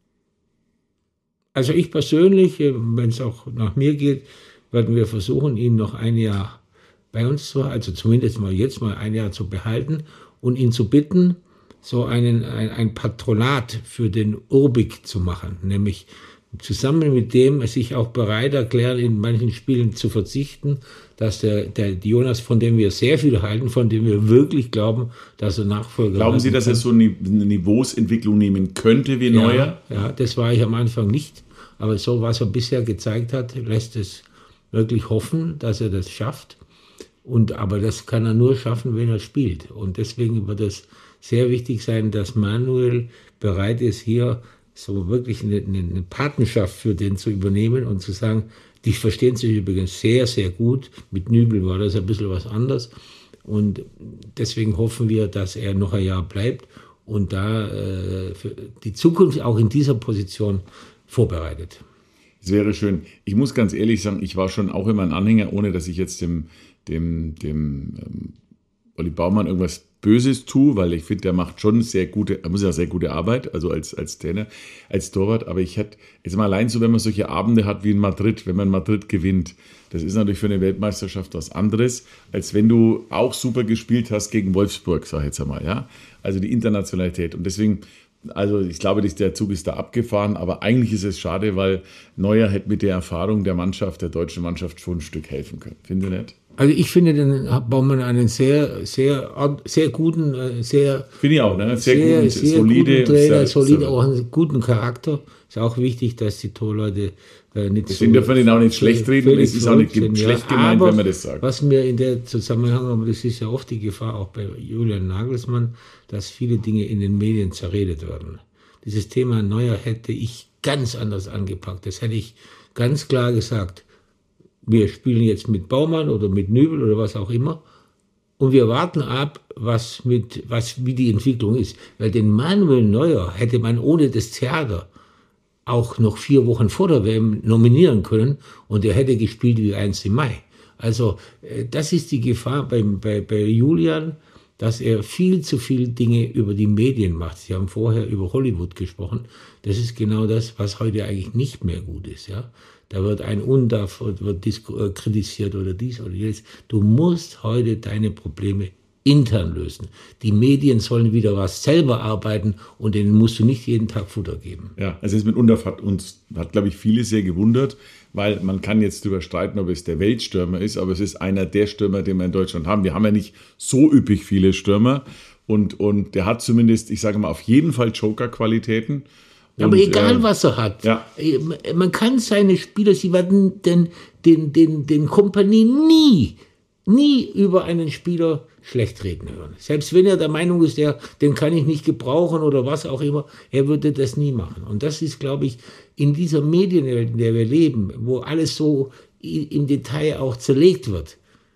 C: Also ich persönlich, wenn es auch nach mir geht, werden wir versuchen, ihn noch ein Jahr bei uns zu, also zumindest mal jetzt mal ein Jahr zu behalten und ihn zu bitten, so einen, ein, ein Patronat für den Urbik zu machen, nämlich zusammen mit dem sich auch bereit erklären, in manchen Spielen zu verzichten, dass der, der Jonas, von dem wir sehr viel halten, von dem wir wirklich glauben, dass er Nachfolger ist.
B: Glauben Sie, dass er so eine Niveausentwicklung nehmen könnte wie Neuer?
C: Ja, ja, das war ich am Anfang nicht. Aber so, was er bisher gezeigt hat, lässt es wirklich hoffen, dass er das schafft. Und, aber das kann er nur schaffen, wenn er spielt. Und deswegen wird es sehr wichtig sein, dass Manuel bereit ist, hier so wirklich eine, eine Patenschaft für den zu übernehmen und zu sagen, die verstehen sich übrigens sehr, sehr gut. Mit Nübel war das ein bisschen was anderes. Und deswegen hoffen wir, dass er noch ein Jahr bleibt und da äh, für die Zukunft auch in dieser Position vorbereitet.
B: Es wäre schön. Ich muss ganz ehrlich sagen, ich war schon auch immer ein Anhänger, ohne dass ich jetzt dem, dem, dem ähm, Olli Baumann irgendwas Böses tue, weil ich finde, der macht schon sehr gute, er muss ja sehr gute Arbeit, also als, als Trainer, als Torwart, aber ich hätte, jetzt mal allein so, wenn man solche Abende hat wie in Madrid, wenn man Madrid gewinnt, das ist natürlich für eine Weltmeisterschaft was anderes, als wenn du auch super gespielt hast gegen Wolfsburg, sag ich jetzt einmal, ja, also die Internationalität und deswegen, also ich glaube, der Zug ist da abgefahren, aber eigentlich ist es schade, weil Neuer hätte mit der Erfahrung der Mannschaft, der deutschen Mannschaft schon ein Stück helfen können, finde ich nicht?
C: Also ich finde den Baumann einen sehr, sehr, sehr guten, sehr,
B: finde ich auch, ne? sehr, sehr, guten,
C: sehr
B: solide,
C: guten Trainer,
B: sehr,
C: solide, auch einen guten Charakter. Ist auch wichtig, dass die Torleute äh, nicht
B: Deswegen so... Deswegen dürfen wir ihn auch nicht schlecht reden, es ist auch nicht sind, schlecht ja. gemeint,
C: aber
B: wenn man das sagt.
C: Was mir in der Zusammenhang, aber das ist ja oft die Gefahr, auch bei Julian Nagelsmann, dass viele Dinge in den Medien zerredet werden. Dieses Thema Neuer hätte ich ganz anders angepackt. Das hätte ich ganz klar gesagt. Wir spielen jetzt mit Baumann oder mit Nübel oder was auch immer und wir warten ab, was mit, was, wie die Entwicklung ist. Weil den Manuel Neuer hätte man ohne das Theater auch noch vier Wochen vor der W M nominieren können und er hätte gespielt wie einst im Mai. Also das ist die Gefahr bei, bei, bei Julian, dass er viel zu viele Dinge über die Medien macht. Sie haben vorher über Hollywood gesprochen. Das ist genau das, was heute eigentlich nicht mehr gut ist, ja. Da wird ein Undarf, wird disk- kritisiert oder dies oder jenes. Du musst heute deine Probleme intern lösen. Die Medien sollen wieder was selber arbeiten und denen musst du nicht jeden Tag Futter geben.
B: Ja, also es mit Undarf hat uns, hat glaube ich viele sehr gewundert, weil man kann jetzt darüber streiten, ob es der Weltstürmer ist, aber es ist einer der Stürmer, den wir in Deutschland haben. Wir haben ja nicht so üppig viele Stürmer und, und der hat zumindest, ich sage mal, auf jeden Fall Joker-Qualitäten. Und,
C: aber egal, äh, was er hat.
B: Ja.
C: Man kann seine Spieler, sie werden den, den, den, den Kompanie nie, nie über einen Spieler schlecht reden hören. Selbst wenn er der Meinung ist, der, den kann ich nicht gebrauchen oder was auch immer, er würde das nie machen. Und das ist, glaube ich, in dieser Medienwelt, in der wir leben, wo alles so im Detail auch zerlegt wird,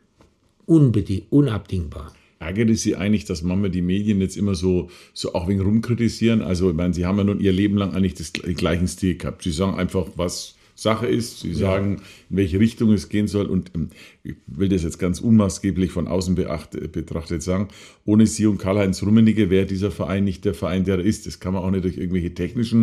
C: unbedingt, unabdingbar.
B: Ärgert es Sie eigentlich, dass manchmal die Medien jetzt immer so, so auch wegen rumkritisieren? Also, ich meine, Sie haben ja nun Ihr Leben lang eigentlich das, den gleichen Stil gehabt. Sie sagen einfach, was Sache ist. Sie sagen, in welche Richtung es gehen soll. Und ähm, ich will das jetzt ganz unmaßgeblich von außen beacht, betrachtet sagen, ohne Sie und Karl-Heinz Rummenigge wäre dieser Verein nicht der Verein, der er ist. Das kann man auch nicht durch irgendwelche technischen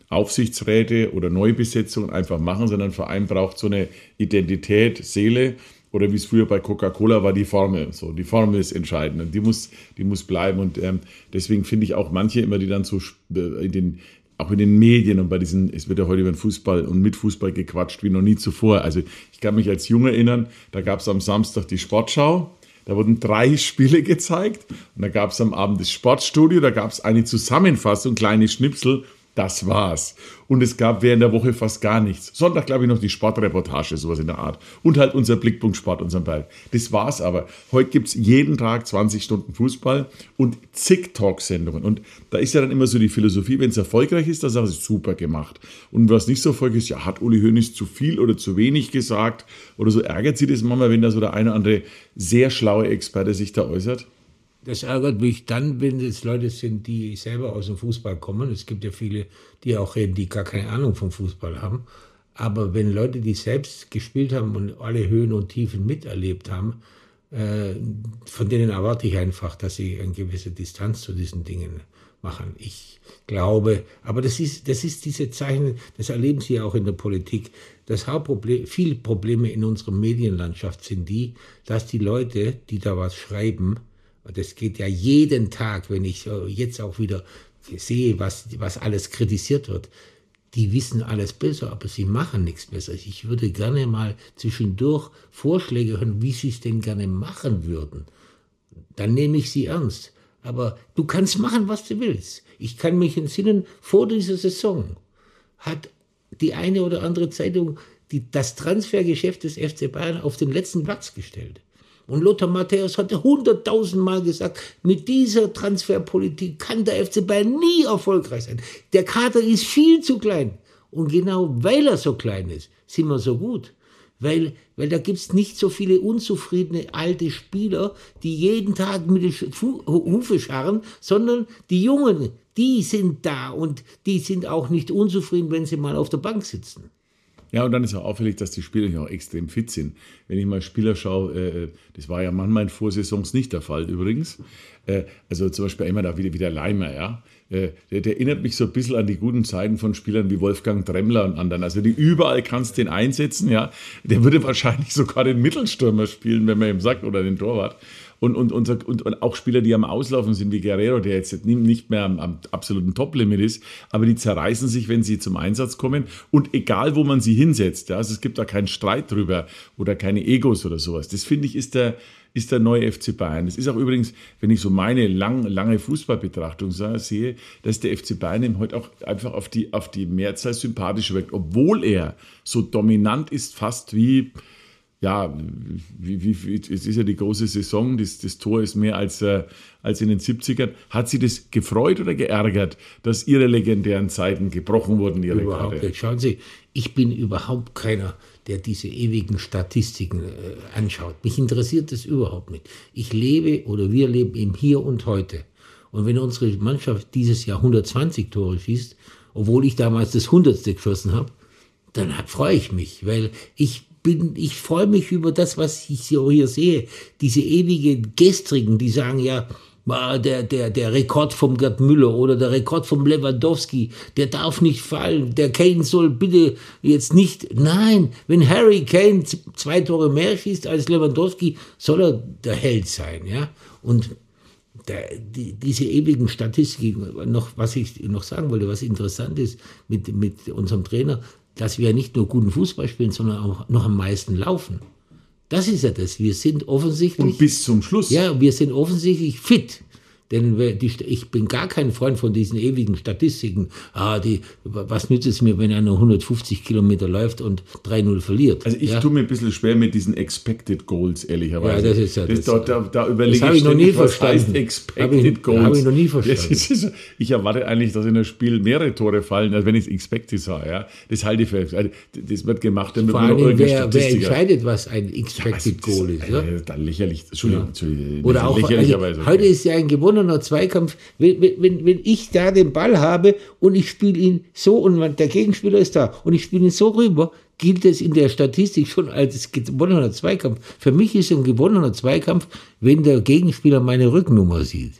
B: Aufsichtsräte oder Neubesetzungen einfach machen, sondern ein Verein braucht so eine Identität, Seele. Oder wie es früher bei Coca-Cola war, die Formel. So, die Formel ist entscheidend und die muss, die muss bleiben. Und ähm, deswegen finde ich auch manche immer, die dann so in den, auch in den Medien und bei diesen, es wird ja heute über den Fußball und mit Fußball gequatscht wie noch nie zuvor. Also ich kann mich als Junge erinnern, da gab es am Samstag die Sportschau. Da wurden drei Spiele gezeigt und da gab es am Abend das Sportstudio, da gab es eine Zusammenfassung, kleine Schnipsel, das war's. Und es gab während der Woche fast gar nichts. Sonntag, glaube ich, noch die Sportreportage, sowas in der Art. Und halt unser Blickpunkt Sport, unseren Ball. Das war's aber. Heute gibt's jeden Tag zwanzig Stunden Fußball und zig Talksendungen. Und da ist ja dann immer so die Philosophie, wenn es erfolgreich ist, dann sagen sie, super gemacht. Und was nicht so erfolgreich ist, ja, hat Uli Hoeneß zu viel oder zu wenig gesagt oder so, ärgert sie das manchmal, wenn da so der eine oder andere sehr schlaue Experte sich da äußert?
C: Das ärgert mich dann, wenn es Leute sind, die selber aus dem Fußball kommen. Es gibt ja viele, die auch reden, die gar keine Ahnung vom Fußball haben. Aber wenn Leute, die selbst gespielt haben und alle Höhen und Tiefen miterlebt haben, äh, von denen erwarte ich einfach, dass sie eine gewisse Distanz zu diesen Dingen machen. Ich glaube, aber das ist, das ist diese Zeichen, das erleben Sie ja auch in der Politik. Das Hauptproblem, viele Probleme in unserer Medienlandschaft sind die, dass die Leute, die da was schreiben, das geht ja jeden Tag, wenn ich jetzt auch wieder sehe, was, was alles kritisiert wird. Die wissen alles besser, aber sie machen nichts besser. Ich würde gerne mal zwischendurch Vorschläge hören, wie sie es denn gerne machen würden. Dann nehme ich sie ernst. Aber du kannst machen, was du willst. Ich kann mich entsinnen, vor dieser Saison hat die eine oder andere Zeitung die, das Transfergeschäft des F C Bayern auf den letzten Platz gestellt. Und Lothar Matthäus hatte hunderttausend Mal gesagt, mit dieser Transferpolitik kann der F C Bayern nie erfolgreich sein. Der Kader ist viel zu klein. Und genau weil er so klein ist, sind wir so gut. Weil, weil da gibt es nicht so viele unzufriedene alte Spieler, die jeden Tag mit den Hufe scharren, sondern die Jungen, die sind da und die sind auch nicht unzufrieden, wenn sie mal auf der Bank sitzen.
B: Ja, und dann ist auch auffällig, dass die Spieler ja auch extrem fit sind. Wenn ich mal Spieler schaue, äh, das war ja manchmal in Vorsaisons nicht der Fall übrigens. Äh, also zum Beispiel immer da wieder, wieder Leimer, ja. Äh, der, der erinnert mich so ein bisschen an die guten Zeiten von Spielern wie Wolfgang Tremmler und anderen. Also die überall kannst du den einsetzen, ja. Der würde wahrscheinlich sogar den Mittelstürmer spielen, wenn man ihm sagt, oder den Torwart. Und, und, und, und auch Spieler, die am Auslaufen sind, wie Guerrero, der jetzt nicht mehr am, am absoluten Top-Limit ist, aber die zerreißen sich, wenn sie zum Einsatz kommen. Und egal, wo man sie hinsetzt, ja, also es gibt da keinen Streit drüber oder keine Egos oder sowas. Das, finde ich, ist der, ist der neue F C Bayern. Das ist auch übrigens, wenn ich so meine lang, lange Fußballbetrachtung sehe, dass der F C Bayern eben heute auch einfach auf die, auf die Mehrzahl sympathischer wirkt, obwohl er so dominant ist, fast wie... Ja, wie, wie, wie, es ist ja die große Saison, das, das Tor ist mehr als, äh, als in den siebzigern. Hat Sie das gefreut oder geärgert, dass Ihre legendären Zeiten gebrochen wurden? Ihre
C: überhaupt
B: Karte?
C: nicht. Schauen Sie, ich bin überhaupt keiner, der diese ewigen Statistiken äh, anschaut. Mich interessiert das überhaupt nicht. Ich lebe oder wir leben im Hier und Heute. Und wenn unsere Mannschaft dieses Jahr hundertzwanzig Tore schießt, obwohl ich damals das hundertste geschossen habe, dann freue ich mich, weil ich Bin, ich freue mich über das, was ich hier sehe. Diese ewigen Gestrigen, die sagen ja, der, der, der Rekord vom Gerd Müller oder der Rekord vom Lewandowski, der darf nicht fallen. Der Kane soll bitte jetzt nicht. Nein, wenn Harry Kane zwei Tore mehr schießt als Lewandowski, soll er der Held sein. Ja? Und der, die, diese ewigen Statistiken, noch, was ich noch sagen wollte, was interessant ist mit, mit unserem Trainer, dass wir nicht nur guten Fußball spielen, sondern auch noch am meisten laufen. Das ist ja das. Wir sind offensichtlich...
B: Und bis zum Schluss.
C: Ja, wir sind offensichtlich fit. Denn die, ich bin gar kein Freund von diesen ewigen Statistiken. Ah, die, was nützt es mir, wenn einer hundertfünfzig Kilometer läuft und drei null verliert?
B: Also ich ja? tue mir ein bisschen schwer mit diesen Expected Goals, ehrlicherweise.
C: Ja, das ist ja das.
B: das da, da, da überlege
C: das
B: ich,
C: ich noch nie
B: was
C: verstanden.
B: heißt Expected
C: hab ich,
B: Goals.
C: Habe ich noch nie verstanden.
B: Das ist, ich erwarte eigentlich, dass in einem Spiel mehrere Tore fallen, als wenn ich es Expected sage. Ja? Das halte ich für... Also das wird gemacht, damit
C: Vor
B: man noch
C: allem,
B: irgendeine
C: wer, wer entscheidet, was ein Expected
B: ja,
C: Goal ist? Ja?
B: Da lächerlich. Entschuldigung.
C: Ja. Oder auch, also, heute ist ja ein gewonnener Zweikampf. Wenn, wenn, wenn ich da den Ball habe und ich spiele ihn so und der Gegenspieler ist da und ich spiele ihn so rüber, gilt es in der Statistik schon als gewonnener Zweikampf. Für mich ist ein gewonnener Zweikampf, wenn der Gegenspieler meine Rücknummer sieht.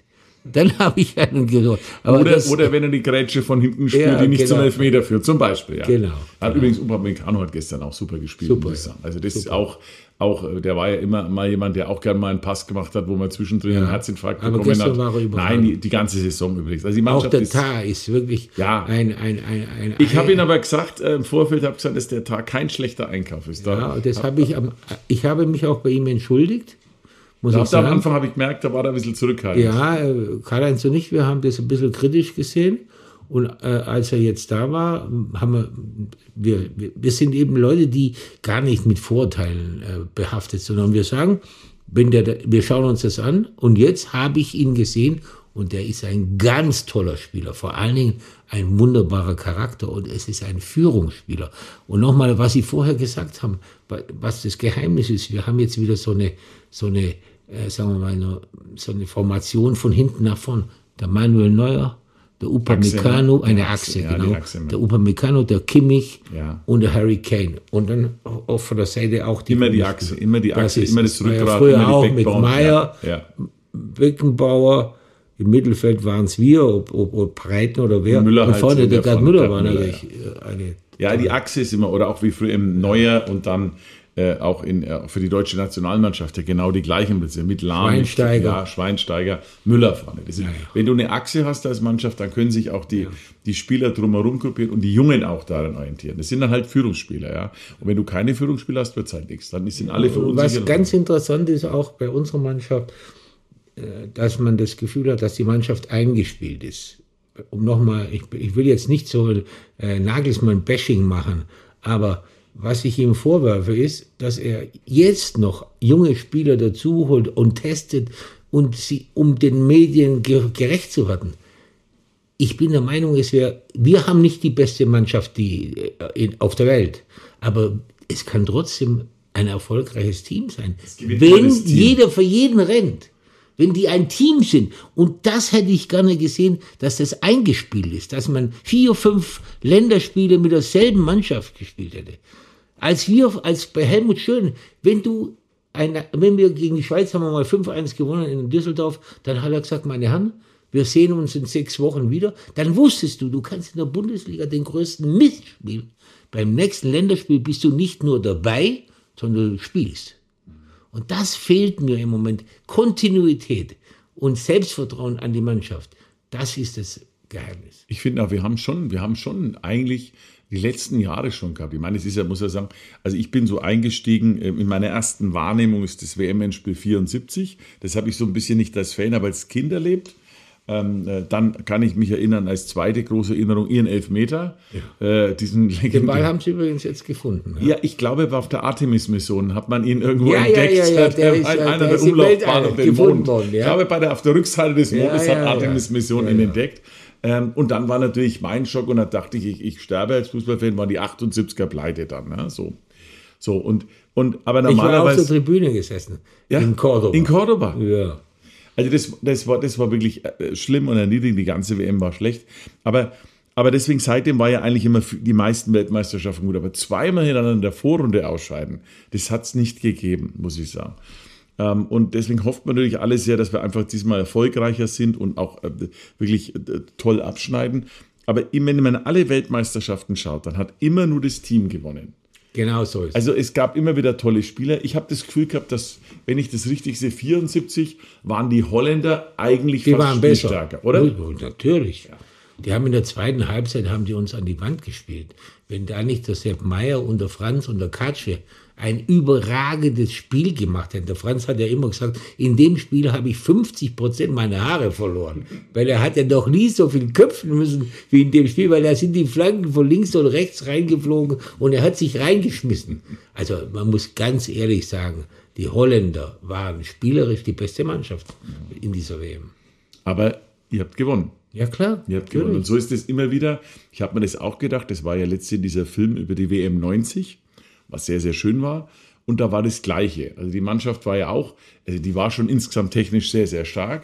C: dann habe ich einen geholt. Aber
B: oder,
C: das,
B: oder wenn er die Grätsche von hinten spielt,
C: Ja,
B: die nicht
C: genau.
B: zum Elfmeter führt, zum Beispiel. Ja.
C: Genau,
B: Hat
C: genau.
B: übrigens Upamecano hat gestern auch super gespielt,
C: Super,
B: muss ich sagen. Also das
C: super.
B: ist auch, auch, der war ja immer mal jemand, der auch gerne mal einen Pass gemacht hat, wo man zwischendrin
C: Ja.
B: einen Herzinfarkt
C: Aber
B: bekommen
C: gestern
B: hat.
C: war er überragend.
B: Nein, die, die ganze Saison übrigens. Also die
C: auch
B: Mannschaft
C: der
B: ist,
C: Tar ist wirklich
B: Ja.
C: ein, ein, ein, ein
B: ich habe ihn aber gesagt, äh, im Vorfeld habe gesagt, dass der Tag kein schlechter Einkauf ist. Da,
C: ja, und das habe ich, am, ich habe mich auch bei ihm entschuldigt, muss
B: da,
C: ich
B: da am
C: sagen.
B: Anfang habe ich gemerkt, da war er ein bisschen zurückhaltend.
C: Ja, äh, Karl-Heinz und ich, wir haben das ein bisschen kritisch gesehen. Und äh, als er jetzt da war, haben wir, wir, wir, wir sind eben Leute, die gar nicht mit Vorurteilen äh, behaftet sind, sondern wir sagen, wenn der, wir schauen uns das an und jetzt habe ich ihn gesehen und der ist ein ganz toller Spieler, vor allen Dingen ein wunderbarer Charakter und es ist ein Führungsspieler. Und nochmal, was Sie vorher gesagt haben, was das Geheimnis ist, wir haben jetzt wieder so eine, so eine, äh, sagen wir mal, eine, so eine Formation von hinten nach vorn. Der Manuel Neuer, der Upamecano,
B: Achse,
C: eine
B: ja,
C: Achse,
B: ja, die
C: genau.
B: Achse,
C: Der Upamecano, der Kimmich
B: Ja.
C: und der Harry Kane. Und dann auch von der Seite auch die
B: Immer die Achse, immer die Achse,
C: ist-
B: immer das
C: war ja
B: Rückgrat,
C: früher
B: immer die
C: auch mit
B: Backbone.
C: Meier,
B: Ja, ja.
C: Beckenbauer, im Mittelfeld waren es wir, ob, ob, ob Breiten oder wer.
B: Müller
C: und
B: halt
C: vorne
B: in
C: der
B: der
C: Gerd
B: Front,
C: Müller
B: Gerd
C: war
B: Müller,
C: natürlich äh, eine.
B: Ja, die Achse ist immer, oder auch wie früher im Neuer und dann äh, auch in, äh, für die deutsche Nationalmannschaft ja genau die gleichen Plätze mit Lahm,
C: Schweinsteiger.
B: ja, Schweinsteiger, Müller vorne. Das sind,
C: Ja, ja.
B: Wenn du eine Achse hast als Mannschaft, dann können sich auch die, die Spieler drumherum gruppieren und die Jungen auch daran orientieren. Das sind dann halt Führungsspieler, ja. Und wenn du keine Führungsspieler hast, wird es halt nichts. Dann sind alle verunsichert.
C: Was ganz interessant ist auch bei unserer Mannschaft, äh, dass man das Gefühl hat, dass die Mannschaft eingespielt ist. Um nochmal, ich, ich will jetzt nicht so äh, Nagelsmann-Bashing machen, aber was ich ihm vorwerfe, ist, dass er jetzt noch junge Spieler dazu holt und testet, und sie, um den Medien ge gerecht zu werden. Ich bin der Meinung, es wäre, wir haben nicht die beste Mannschaft die, äh, in, auf der Welt, aber es kann trotzdem ein erfolgreiches Team sein,
B: gewinnt immer
C: wenn
B: das Team.
C: jeder für jeden rennt. Wenn die ein Team sind, und das hätte ich gerne gesehen, dass das eingespielt ist, dass man vier, fünf Länderspiele mit derselben Mannschaft gespielt hätte. Als wir, als bei Helmut Schön, wenn du, eine, wenn wir gegen die Schweiz haben wir mal fünf eins gewonnen in Düsseldorf, dann hat er gesagt, meine Herren, wir sehen uns in sechs Wochen wieder. Dann wusstest du, du kannst in der Bundesliga den größten Mist spielen. Beim nächsten Länderspiel bist du nicht nur dabei, sondern du spielst. Und das fehlt mir im Moment. Kontinuität und Selbstvertrauen an die Mannschaft. Das ist das Geheimnis.
B: Ich finde auch, wir haben schon, wir haben schon eigentlich die letzten Jahre schon gehabt. Ich meine, es ist ja, muss ja sagen, also ich bin so eingestiegen, in meiner ersten Wahrnehmung ist das W M-Endspiel vierundsiebzig. Das habe ich so ein bisschen nicht als Fan, aber als Kind erlebt. Ähm, äh, dann kann ich mich erinnern, als zweite große Erinnerung, ihren Elfmeter. Ja. Äh, diesen
C: Den Ball haben sie übrigens jetzt gefunden.
B: Ja, ja ich glaube, er war auf der Artemis-Mission, hat man ihn irgendwo
C: ja,
B: entdeckt.
C: Ja, ja, ja, der
B: in
C: ist,
B: einer
C: der
B: der
C: ist im
B: Umlaufbahn
C: Weltall
B: auf den
C: gefunden
B: Mond.
C: worden, ja.
B: Ich glaube, bei der, auf der Rückseite des Mondes
C: Ja,
B: hat
C: ja,
B: Artemis-Mission
C: ja,
B: ihn
C: ja.
B: entdeckt. Ähm, und dann war natürlich mein Schock und da dachte ich, ich, ich sterbe als Fußballfan, war die achtundsiebziger Pleite dann. Ne? So. So, und, und, aber
C: Ich war auf
B: normalerweise.
C: der Tribüne gesessen,
B: ja,
C: in Cordoba.
B: In Cordoba.
C: Ja.
B: Also das, das, war, das war wirklich äh, schlimm und erniedrigend, die ganze W M war schlecht. Aber, aber deswegen, seitdem war ja eigentlich immer die meisten Weltmeisterschaften gut. Aber zweimal hintereinander in der Vorrunde ausscheiden, das hat es nicht gegeben, muss ich sagen. Ähm, und deswegen hofft man natürlich alle sehr, dass wir einfach diesmal erfolgreicher sind und auch äh, wirklich äh, toll abschneiden. Aber wenn man alle Weltmeisterschaften schaut, dann hat immer nur das Team gewonnen.
C: Genau so ist es.
B: Also es gab immer wieder tolle Spieler. Ich habe das Gefühl gehabt, dass, wenn ich das richtig sehe, vierundsiebzig waren die Holländer eigentlich
C: Die
B: fast
C: waren besser,
B: stärker, oder?
C: Ja, natürlich. Die haben in der zweiten Halbzeit haben die uns an die Wand gespielt. Wenn da nicht der Sepp Meier und der Franz und der Katsche ein überragendes Spiel gemacht hätten. Der Franz hat ja immer gesagt, in dem Spiel habe ich fünfzig Prozent meiner Haare verloren. Weil er hat ja noch nie so viel köpfen müssen wie in dem Spiel, weil da sind die Flanken von links und rechts reingeflogen und er hat sich reingeschmissen. Also man muss ganz ehrlich sagen, die Holländer waren spielerisch die beste Mannschaft in dieser W M.
B: Aber ihr habt gewonnen.
C: Ja klar.
B: Ihr habt gewonnen. Und so ist es immer wieder. Ich habe mir das auch gedacht, das war ja letztens dieser Film über die W M neunzig, was sehr, sehr schön war. Und da war das Gleiche. Also die Mannschaft war ja auch, also die war schon insgesamt technisch sehr, sehr stark.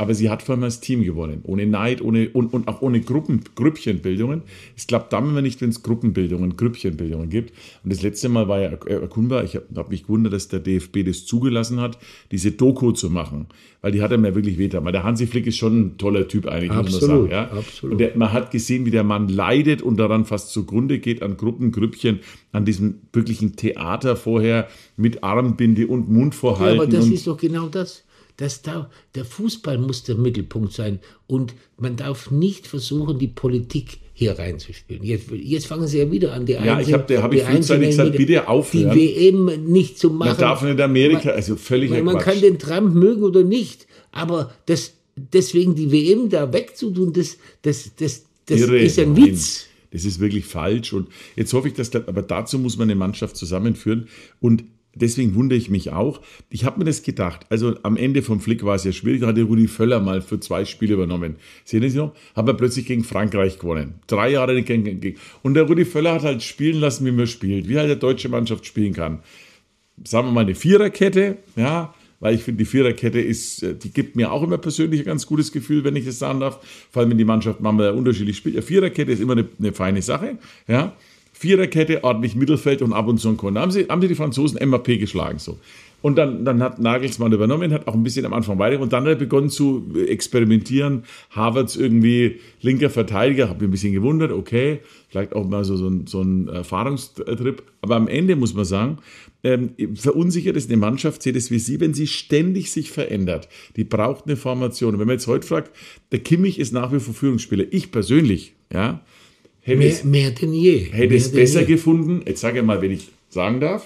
B: aber sie hat vor allem als Team gewonnen. Ohne Neid, ohne, und, und auch ohne Gruppen, Grüppchenbildungen. Es klappt dann immer nicht, wenn es Gruppenbildungen, Grüppchenbildungen gibt. Und das letzte Mal war ja Akumba, ich habe hab mich gewundert, dass der D F B das zugelassen hat, diese Doku zu machen. Weil die hat er mir wirklich wehgetan. Weil der Hansi Flick ist schon ein toller Typ eigentlich,
C: absolut,
B: muss man sagen. Ja?
C: Absolut.
B: Und der, man hat gesehen, wie der Mann leidet und daran fast zugrunde geht, an Gruppen, Grüppchen, an diesem wirklichen Theater vorher mit Armbinde und Mund vorhalten.
C: Ja, aber das
B: und
C: ist doch genau das. Das da, der Fußball muss der Mittelpunkt sein und man darf nicht versuchen, die Politik hier reinzuspielen. Jetzt, jetzt fangen sie ja wieder an, die
B: Ja, ich habe hab ich frühzeitig gesagt, bitte aufhören.
C: Die W M nicht zu machen.
B: Man darf nicht in Amerika, man, also völliger
C: man, man
B: Quatsch.
C: kann den Trump mögen oder nicht, aber das, deswegen die W M da wegzutun, das, das, das, das
B: Irre,
C: ist ein
B: nein.
C: Witz.
B: Das ist wirklich falsch und jetzt hoffe ich, dass, aber dazu muss man eine Mannschaft zusammenführen und deswegen wundere ich mich auch. Ich habe mir das gedacht, also am Ende vom Flick war es ja schwierig, da hatte Rudi Völler mal für zwei Spiele übernommen. Sehen Sie noch? Haben wir plötzlich gegen Frankreich gewonnen. Drei Jahre nicht gegen, gegen. Und der Rudi Völler hat halt spielen lassen, wie man spielt, wie halt eine deutsche Mannschaft spielen kann. Sagen wir mal eine Viererkette, ja, weil ich finde, die Viererkette ist, die gibt mir auch immer persönlich ein ganz gutes Gefühl, wenn ich das sagen darf, vor allem wenn die Mannschaft manchmal unterschiedlich spielt. Eine Viererkette ist immer eine, eine feine Sache, ja. Viererkette, ordentlich Mittelfeld und ab und zu ein Korn. Da haben sie, haben sie die Franzosen M A P geschlagen. So. Und dann, dann hat Nagelsmann übernommen, hat auch ein bisschen am Anfang weiter und dann hat er begonnen zu experimentieren. Havertz irgendwie linker Verteidiger, habe mich ein bisschen gewundert, okay, vielleicht auch mal so, so, ein, so ein Erfahrungstrip. Aber am Ende muss man sagen, ähm, verunsichert ist eine Mannschaft, seht es wie sie, wenn sie ständig sich verändert. Die braucht eine Formation. Und wenn man jetzt heute fragt, der Kimmich ist nach wie vor Führungsspieler. Ich persönlich, ja, hätte
C: Mehr,
B: es,
C: mehr denn je.
B: hätte
C: mehr
B: es
C: denn
B: besser
C: je.
B: gefunden, jetzt sage ich mal, wenn ich sagen darf,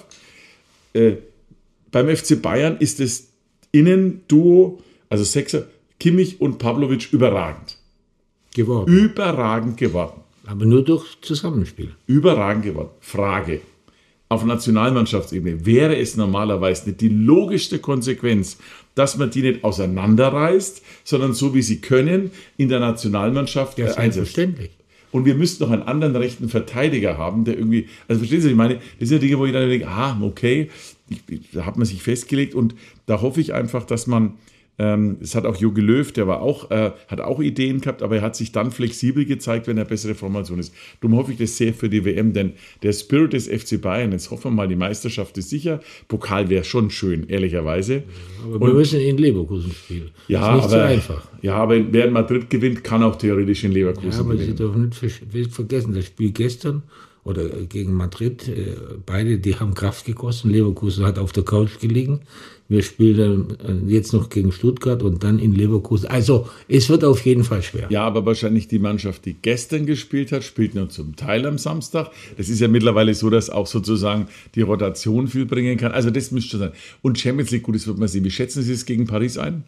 B: äh, beim F C Bayern ist das Innenduo, also Sechser, Kimmich und Pavlovic überragend.
C: geworden.
B: Überragend geworden.
C: Aber nur durch Zusammenspiel.
B: Überragend geworden. Frage. Auf Nationalmannschaftsebene wäre es normalerweise nicht die logischste Konsequenz, dass man die nicht auseinanderreißt, sondern so wie sie können in der Nationalmannschaft
C: Ja,
B: äh, einsetzt.
C: selbstverständlich.
B: Und wir müssten noch einen anderen rechten Verteidiger haben, der irgendwie, also verstehen Sie, was ich meine, das sind ja Dinge, wo ich dann denke, ah, okay, da hat man sich festgelegt und da hoffe ich einfach, dass man, ähm, das hat auch Jogi Löw, der war auch, äh, hat auch Ideen gehabt, aber er hat sich dann flexibel gezeigt, wenn er bessere Formation ist. Darum hoffe ich das sehr für die W M, denn der Spirit des F C Bayern, jetzt hoffen wir mal, die Meisterschaft ist sicher, Pokal wäre schon schön, ehrlicherweise.
C: Aber wir
B: Und-
C: müssen in Leverkusen spielen.
B: Ja,
C: ist nicht
B: aber,
C: so einfach.
B: ja, aber wer in Madrid gewinnt, kann auch theoretisch in Leverkusen
C: Ja, aber Sie
B: gewinnen.
C: dürfen nicht ver- vergessen, das Spiel gestern oder gegen Madrid, äh, beide, die haben Kraft gekostet. Leverkusen hat auf der Couch gelegen. Wir spielen dann äh, jetzt noch gegen Stuttgart und dann in Leverkusen. Also es wird auf jeden Fall schwer.
B: Ja, aber wahrscheinlich die Mannschaft, die gestern gespielt hat, spielt nur zum Teil am Samstag. Das ist ja mittlerweile so, dass auch sozusagen die Rotation viel bringen kann. Also das müsste schon sein. Und Champions League, gut, das wird man sehen. Wie schätzen Sie es gegen Paris ein?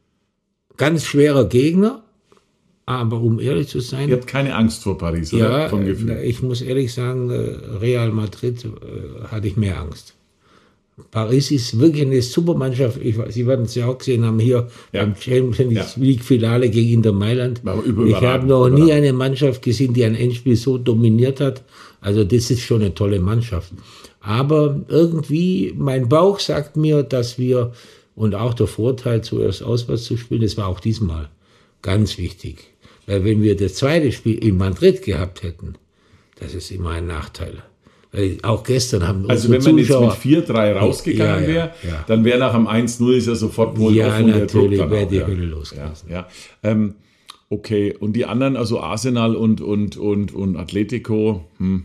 C: Ganz schwerer Gegner, aber um ehrlich zu sein,
B: Ihr habt keine Angst vor Paris, oder?
C: ja,
B: Vom Gefühl.
C: äh, ich muss ehrlich sagen, äh, Real Madrid äh, hatte ich mehr Angst. Paris ist wirklich eine super Mannschaft. Ich, weiß, Sie werden es ja auch gesehen haben hier
B: Ja.
C: beim Champions
B: Ja.
C: League Finale gegen Inter Mailand.
B: War über-
C: Ich habe
B: überragend,
C: noch nie
B: überragend.
C: eine Mannschaft gesehen, die ein Endspiel so dominiert hat. Also das ist schon eine tolle Mannschaft. Aber irgendwie, mein Bauch sagt mir, dass wir, und auch der Vorteil, zuerst auswärts zu spielen, das war auch diesmal ganz wichtig. Weil wenn wir das zweite Spiel in Madrid gehabt hätten, das ist immer ein Nachteil. Weil auch gestern haben
B: Also
C: unsere
B: wenn man jetzt
C: Zuschauer,
B: mit vier drei rausgegangen
C: Ja, ja,
B: wäre,
C: ja.
B: dann wäre nach dem eins null ist ja sofort Polen
C: Ja,
B: offen und der Druck
C: natürlich
B: dann
C: wäre
B: auch,
C: die
B: ja.
C: Hölle los
B: Ja,
C: gewesen.
B: ja. Ähm, okay, und die anderen, also Arsenal und, und, und, und Atletico, hm.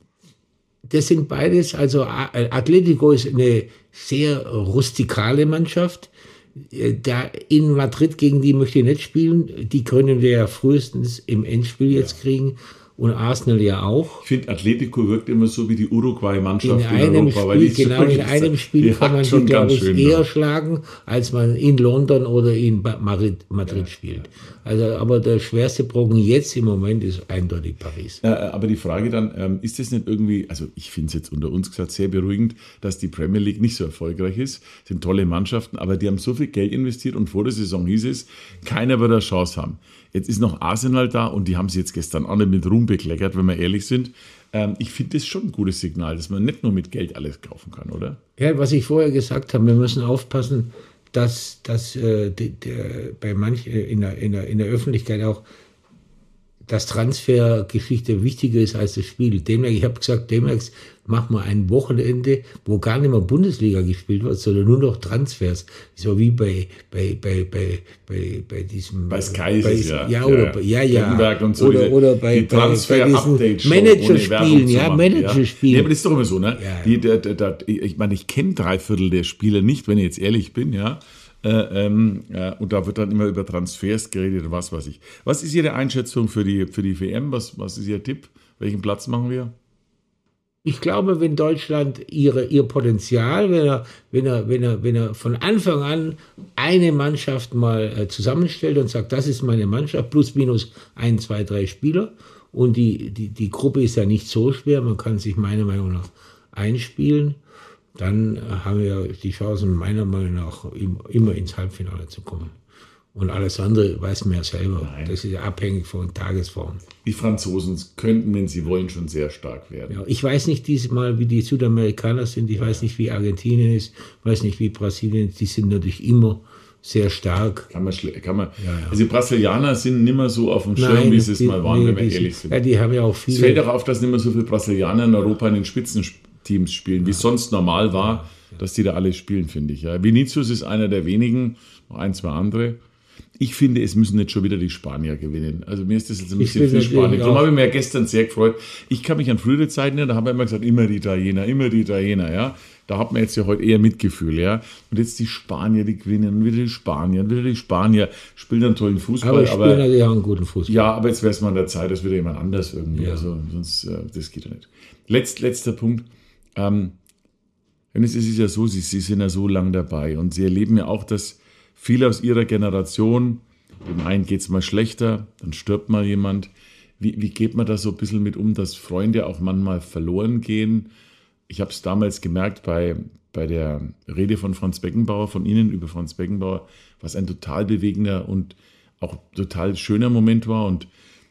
C: Das sind beides, also A- Atletico ist eine sehr rustikale Mannschaft. Äh, Da in Madrid gegen die möchte ich nicht spielen. Die können wir ja frühestens im Endspiel jetzt kriegen. Und Arsenal ja auch.
B: Ich finde, Atletico wirkt immer so wie die Uruguay-Mannschaft
C: In
B: in,
C: einem
B: Europa. weil die
C: Spiel,
B: so
C: genau, in
B: wirklich-
C: einem Spiel
B: die
C: kann
B: hackt
C: man
B: schon
C: sie, glaube
B: ganz
C: ich,
B: schön
C: eher
B: da.
C: schlagen, als man in London oder in Ba- Madrid, Madrid spielt. Also, aber der schwerste Brocken jetzt im Moment ist eindeutig Paris.
B: Äh, aber die Frage dann, ähm, ist das nicht irgendwie, also ich finde es jetzt unter uns gesagt sehr beruhigend, dass die Premier League nicht so erfolgreich ist. Sind tolle Mannschaften, aber die haben so viel Geld investiert und vor der Saison hieß es, keiner wird eine Chance haben. Jetzt ist noch Arsenal da und die haben sie jetzt gestern alle mit Ruhm bekleckert, wenn wir ehrlich sind. Ähm, ich finde das schon ein gutes Signal, dass man nicht nur mit Geld alles kaufen kann, oder?
C: Ja, was ich vorher gesagt habe, wir müssen aufpassen, dass, dass äh, die, die, bei manchen in der, in, der, in der Öffentlichkeit auch dass Transfergeschichte wichtiger ist als das Spiel. Demnach, ich habe gesagt, demnächst machen wir ein Wochenende, wo gar nicht mehr Bundesliga gespielt wird, sondern nur noch Transfers. So wie bei, bei, bei, bei, bei, bei diesem...
B: Bei Sky ist es, ja.
C: Ja, oder, ja, ja.
B: ja. Und so
C: oder,
B: diese,
C: oder bei,
B: die Transfer-Update-Show
C: Managerspielen, ja, Managerspielen.
B: Ja, aber das ist doch immer so, ne?
C: Ja.
B: Die, der, der, der, ich meine, ich kenne drei Viertel der Spieler nicht, wenn ich jetzt ehrlich bin, ja. Äh, ähm, äh, und da wird dann immer über Transfers geredet, was weiß ich. Was ist Ihre Einschätzung für die, für die W M? Was, was ist Ihr Tipp? Welchen Platz machen wir?
C: Ich glaube, wenn Deutschland ihre, ihr Potenzial, wenn er, wenn, er, wenn, er, wenn er von Anfang an eine Mannschaft mal äh, zusammenstellt und sagt, das ist meine Mannschaft, plus minus ein, zwei, drei Spieler, und die, die, die Gruppe ist ja nicht so schwer, man kann sich meiner Meinung nach einspielen, dann haben wir die Chancen, meiner Meinung nach, immer ins Halbfinale zu kommen. Und alles andere weiß man ja selber. Nein. Das ist ja abhängig von Tagesform.
B: Die Franzosen könnten, wenn sie wollen, schon sehr stark werden.
C: Ja, ich weiß nicht diesmal, wie die Südamerikaner sind. Ich weiß nicht, wie Argentinien ist. Ich weiß nicht, wie Brasilien ist. Die sind natürlich immer sehr stark.
B: Kann man, kann man,
C: ja, ja.
B: Also die Brasilianer sind nicht mehr so auf dem Schirm,
C: Nein,
B: wie sie es
C: die,
B: mal waren,
C: nee,
B: wenn wir
C: die,
B: ehrlich sind.
C: Ja, die haben ja auch viele.
B: Es fällt auch auf, dass nicht mehr so viele Brasilianer in Europa in den Spitzenteams spielen, wie es sonst normal war, ja. dass die da alle spielen, finde ich. Ja. Vinicius ist einer der wenigen, noch ein, zwei andere. Ich finde, es müssen jetzt schon wieder die Spanier gewinnen. Also mir ist das jetzt ein bisschen viel Spanier. Darum habe ich mir ja gestern sehr gefreut. Ich kann mich an frühere Zeiten erinnern, da haben wir immer gesagt, immer die Italiener, immer die Italiener, ja. Da hat man jetzt ja heute eher Mitgefühl, ja. Und jetzt die Spanier, die gewinnen, und wieder die Spanier, und wieder die Spanier, spielen einen tollen Fußball.
C: Aber spielen aber, ja auch einen guten Fußball.
B: Ja, aber jetzt wäre es mal an der Zeit, dass wieder jemand anders irgendwie,
C: ja.
B: also sonst, äh, das geht ja nicht. Letzt, letzter Punkt. Ähm, es ist ja so, Sie, Sie sind ja so lang dabei und Sie erleben ja auch, dass viele aus Ihrer Generation, dem einen geht es mal schlechter, dann stirbt mal jemand. Wie, wie geht man da so ein bisschen mit um, dass Freunde auch manchmal verloren gehen? Ich habe es damals gemerkt bei, bei der Rede von Franz Beckenbauer, von Ihnen über Franz Beckenbauer, was ein total bewegender und auch total schöner Moment war. Und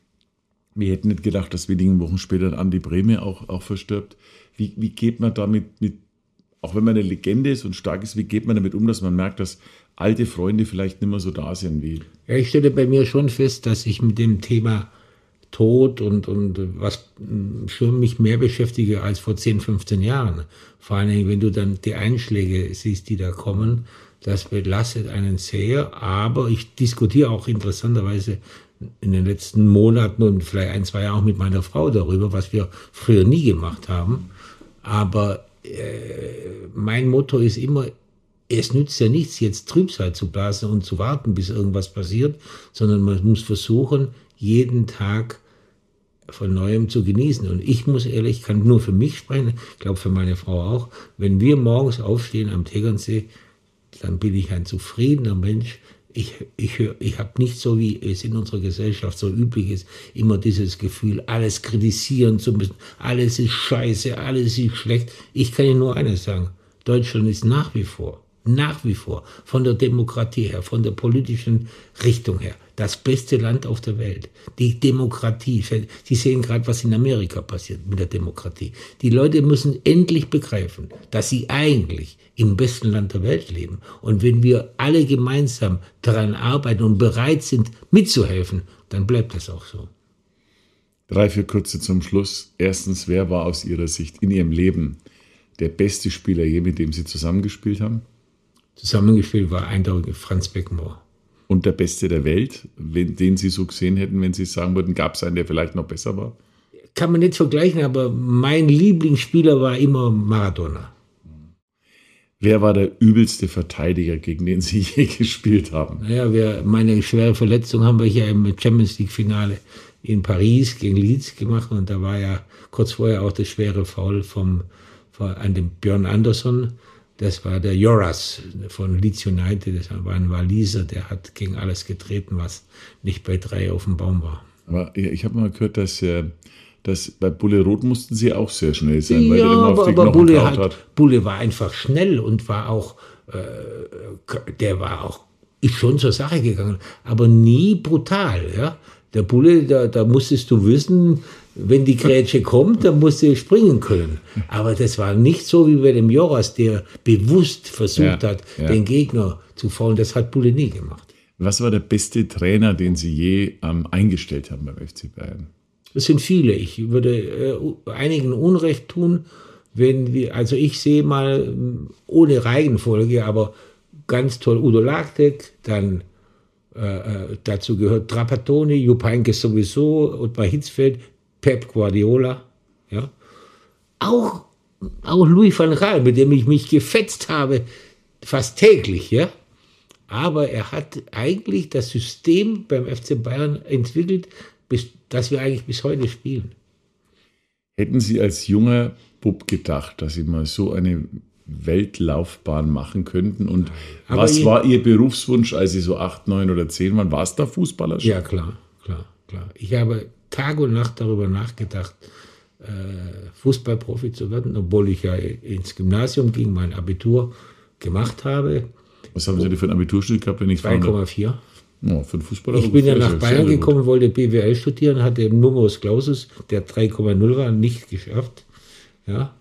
B: wir hätten nicht gedacht, dass wenige Wochen später Andi Brehme auch, auch verstirbt. Wie, wie geht man damit, mit, auch wenn man eine Legende ist und stark ist, wie geht man damit um, dass man merkt, dass alte Freunde vielleicht nicht mehr so da sind wie...
C: Ja, ich stelle bei mir schon fest, dass ich mit dem Thema Tod und, und was schon mich mehr beschäftige als vor zehn, fünfzehn Jahren. Vor allem, wenn du dann die Einschläge siehst, die da kommen, das belastet einen sehr. Aber ich diskutiere auch interessanterweise in den letzten Monaten und vielleicht ein, zwei Jahren auch mit meiner Frau darüber, was wir früher nie gemacht haben. Aber äh, mein Motto ist immer, es nützt ja nichts, jetzt Trübsal zu blasen und zu warten, bis irgendwas passiert, sondern man muss versuchen, jeden Tag von Neuem zu genießen. Und ich muss ehrlich, ich kann nur für mich sprechen, ich glaube für meine Frau auch, wenn wir morgens aufstehen am Tegernsee, dann bin ich ein zufriedener Mensch. Ich, ich, ich habe nicht so, wie es in unserer Gesellschaft so üblich ist, immer dieses Gefühl, alles kritisieren zu müssen, alles ist scheiße, alles ist schlecht. Ich kann Ihnen nur eines sagen, Deutschland ist nach wie vor, nach wie vor, von der Demokratie her, von der politischen Richtung her, das beste Land auf der Welt. Die Demokratie, Sie sehen gerade, was in Amerika passiert mit der Demokratie. Die Leute müssen endlich begreifen, dass sie eigentlich im besten Land der Welt leben. Und wenn wir alle gemeinsam daran arbeiten und bereit sind, mitzuhelfen, dann bleibt das auch so.
B: Drei, vier kurze zum Schluss. Erstens, wer war aus Ihrer Sicht in Ihrem Leben der beste Spieler je, mit dem Sie zusammengespielt haben?
C: Zusammengespielt war eindeutig Franz Beckenbauer.
B: Und der Beste der Welt, den Sie so gesehen hätten, wenn Sie sagen würden, gab es einen, der vielleicht noch besser war?
C: Kann man nicht vergleichen, aber mein Lieblingsspieler war immer Maradona.
B: Wer war der übelste Verteidiger, gegen den Sie je gespielt haben?
C: Naja, wir, meine schwere Verletzung haben wir hier im Champions League-Finale in Paris gegen Leeds gemacht. Und da war ja kurz vorher auch das schwere Foul vom, von, an dem Björn Andersson. Das war der Joras von Leeds United, das war ein Waliser, der hat gegen alles getreten, was nicht bei drei auf dem Baum war.
B: Aber ich habe mal gehört, dass, dass bei Bulle Roth mussten Sie auch sehr schnell sein, weil
C: ja,
B: der immer auf
C: aber,
B: die
C: aber
B: Knochen
C: Bulle,
B: gehauen hat.
C: Bulle war einfach schnell und war auch, äh, der war auch, ist schon zur Sache gegangen, aber nie brutal, ja. Der Bulle, da, da musstest du wissen, wenn die Grätsche kommt, dann musst du springen können. Aber das war nicht so wie bei dem Joras, der bewusst versucht ja, hat, ja. den Gegner zu faulen. Das hat Bulle nie gemacht.
B: Was war der beste Trainer, den Sie je ähm, eingestellt haben beim F C Bayern?
C: Das sind viele. Ich würde äh, einigen Unrecht tun, wenn wir, also ich sehe mal ohne Reihenfolge, aber ganz toll Udo Ladek, dann äh, dazu gehört Trapattoni, Jupp Heynckes sowieso, Ottmar Hitzfeld, Pep Guardiola, ja. Auch, auch Louis van Gaal, mit dem ich mich gefetzt habe, fast täglich, ja. Aber er hat eigentlich das System beim F C Bayern entwickelt, bis, das wir eigentlich bis heute spielen.
B: Hätten Sie als junger Bub gedacht, dass Sie mal so eine Weltlaufbahn machen könnten? Und aber was war Ihr Berufswunsch, als Sie so acht, neun oder zehn waren? War es da Fußballer schon?
C: Ja, klar, klar, klar. Ich habe Tag und Nacht darüber nachgedacht, äh, Fußballprofi zu werden, obwohl ich ja ins Gymnasium ging, mein Abitur gemacht habe.
B: Was haben Sie denn für ein Abiturstück gehabt, wenn ich
C: zwei Komma vier.
B: Oh, für einen Fußballer.
C: Ich bin ja nach Bayern gekommen, wollte B W L studieren, hatte im Numerus Clausus, der drei Komma null war, nicht geschafft. Ja.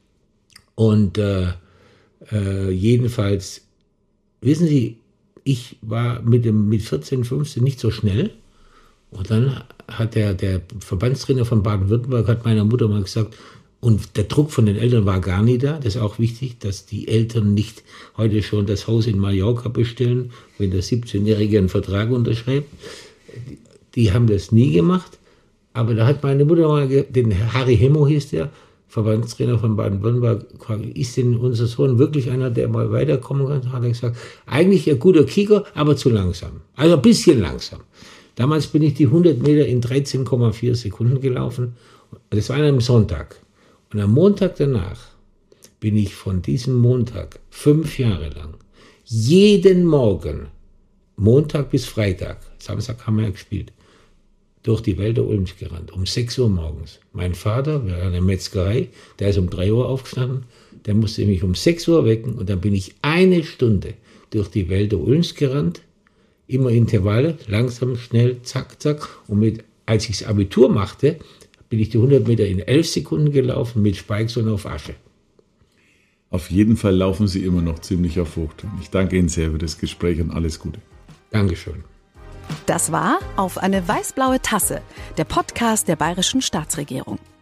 C: Und äh, äh, jedenfalls, wissen Sie, ich war mit, dem, mit vierzehn, fünfzehn nicht so schnell. Und dann hat der, der Verbandstrainer von Baden-Württemberg hat meiner Mutter mal gesagt, und der Druck von den Eltern war gar nicht da. Das ist auch wichtig, dass die Eltern nicht heute schon das Haus in Mallorca bestellen, wenn der siebzehnjährige einen Vertrag unterschreibt. Die, die haben das nie gemacht. Aber da hat meine Mutter mal, den Harry Hemmo hieß der, Verbandstrainer von Baden-Württemberg, gefragt, ist denn unser Sohn wirklich einer, der mal weiterkommen kann? Hat er gesagt, eigentlich ein guter Kicker, aber zu langsam. Also ein bisschen langsam. Damals bin ich die hundert Meter in dreizehn Komma vier Sekunden gelaufen. Das war an einem Sonntag. Und am Montag danach bin ich von diesem Montag fünf Jahre lang jeden Morgen, Montag bis Freitag, Samstag haben wir ja gespielt, durch die Wälder Ulms gerannt, um sechs Uhr morgens. Mein Vater, wir waren in der Metzgerei, der ist um drei Uhr aufgestanden, der musste mich um sechs Uhr wecken und dann bin ich eine Stunde durch die Wälder Ulms gerannt, immer Intervalle, langsam, schnell, zack, zack. Und mit, als ich das Abitur machte, bin ich die hundert Meter in elf Sekunden gelaufen mit Spikes und auf Asche.
B: Auf jeden Fall laufen Sie immer noch ziemlich auf Hochtouren. Ich danke Ihnen sehr für das Gespräch und alles Gute.
C: Dankeschön.
A: Das war Auf eine weiß-blaue Tasse, der Podcast der Bayerischen Staatsregierung.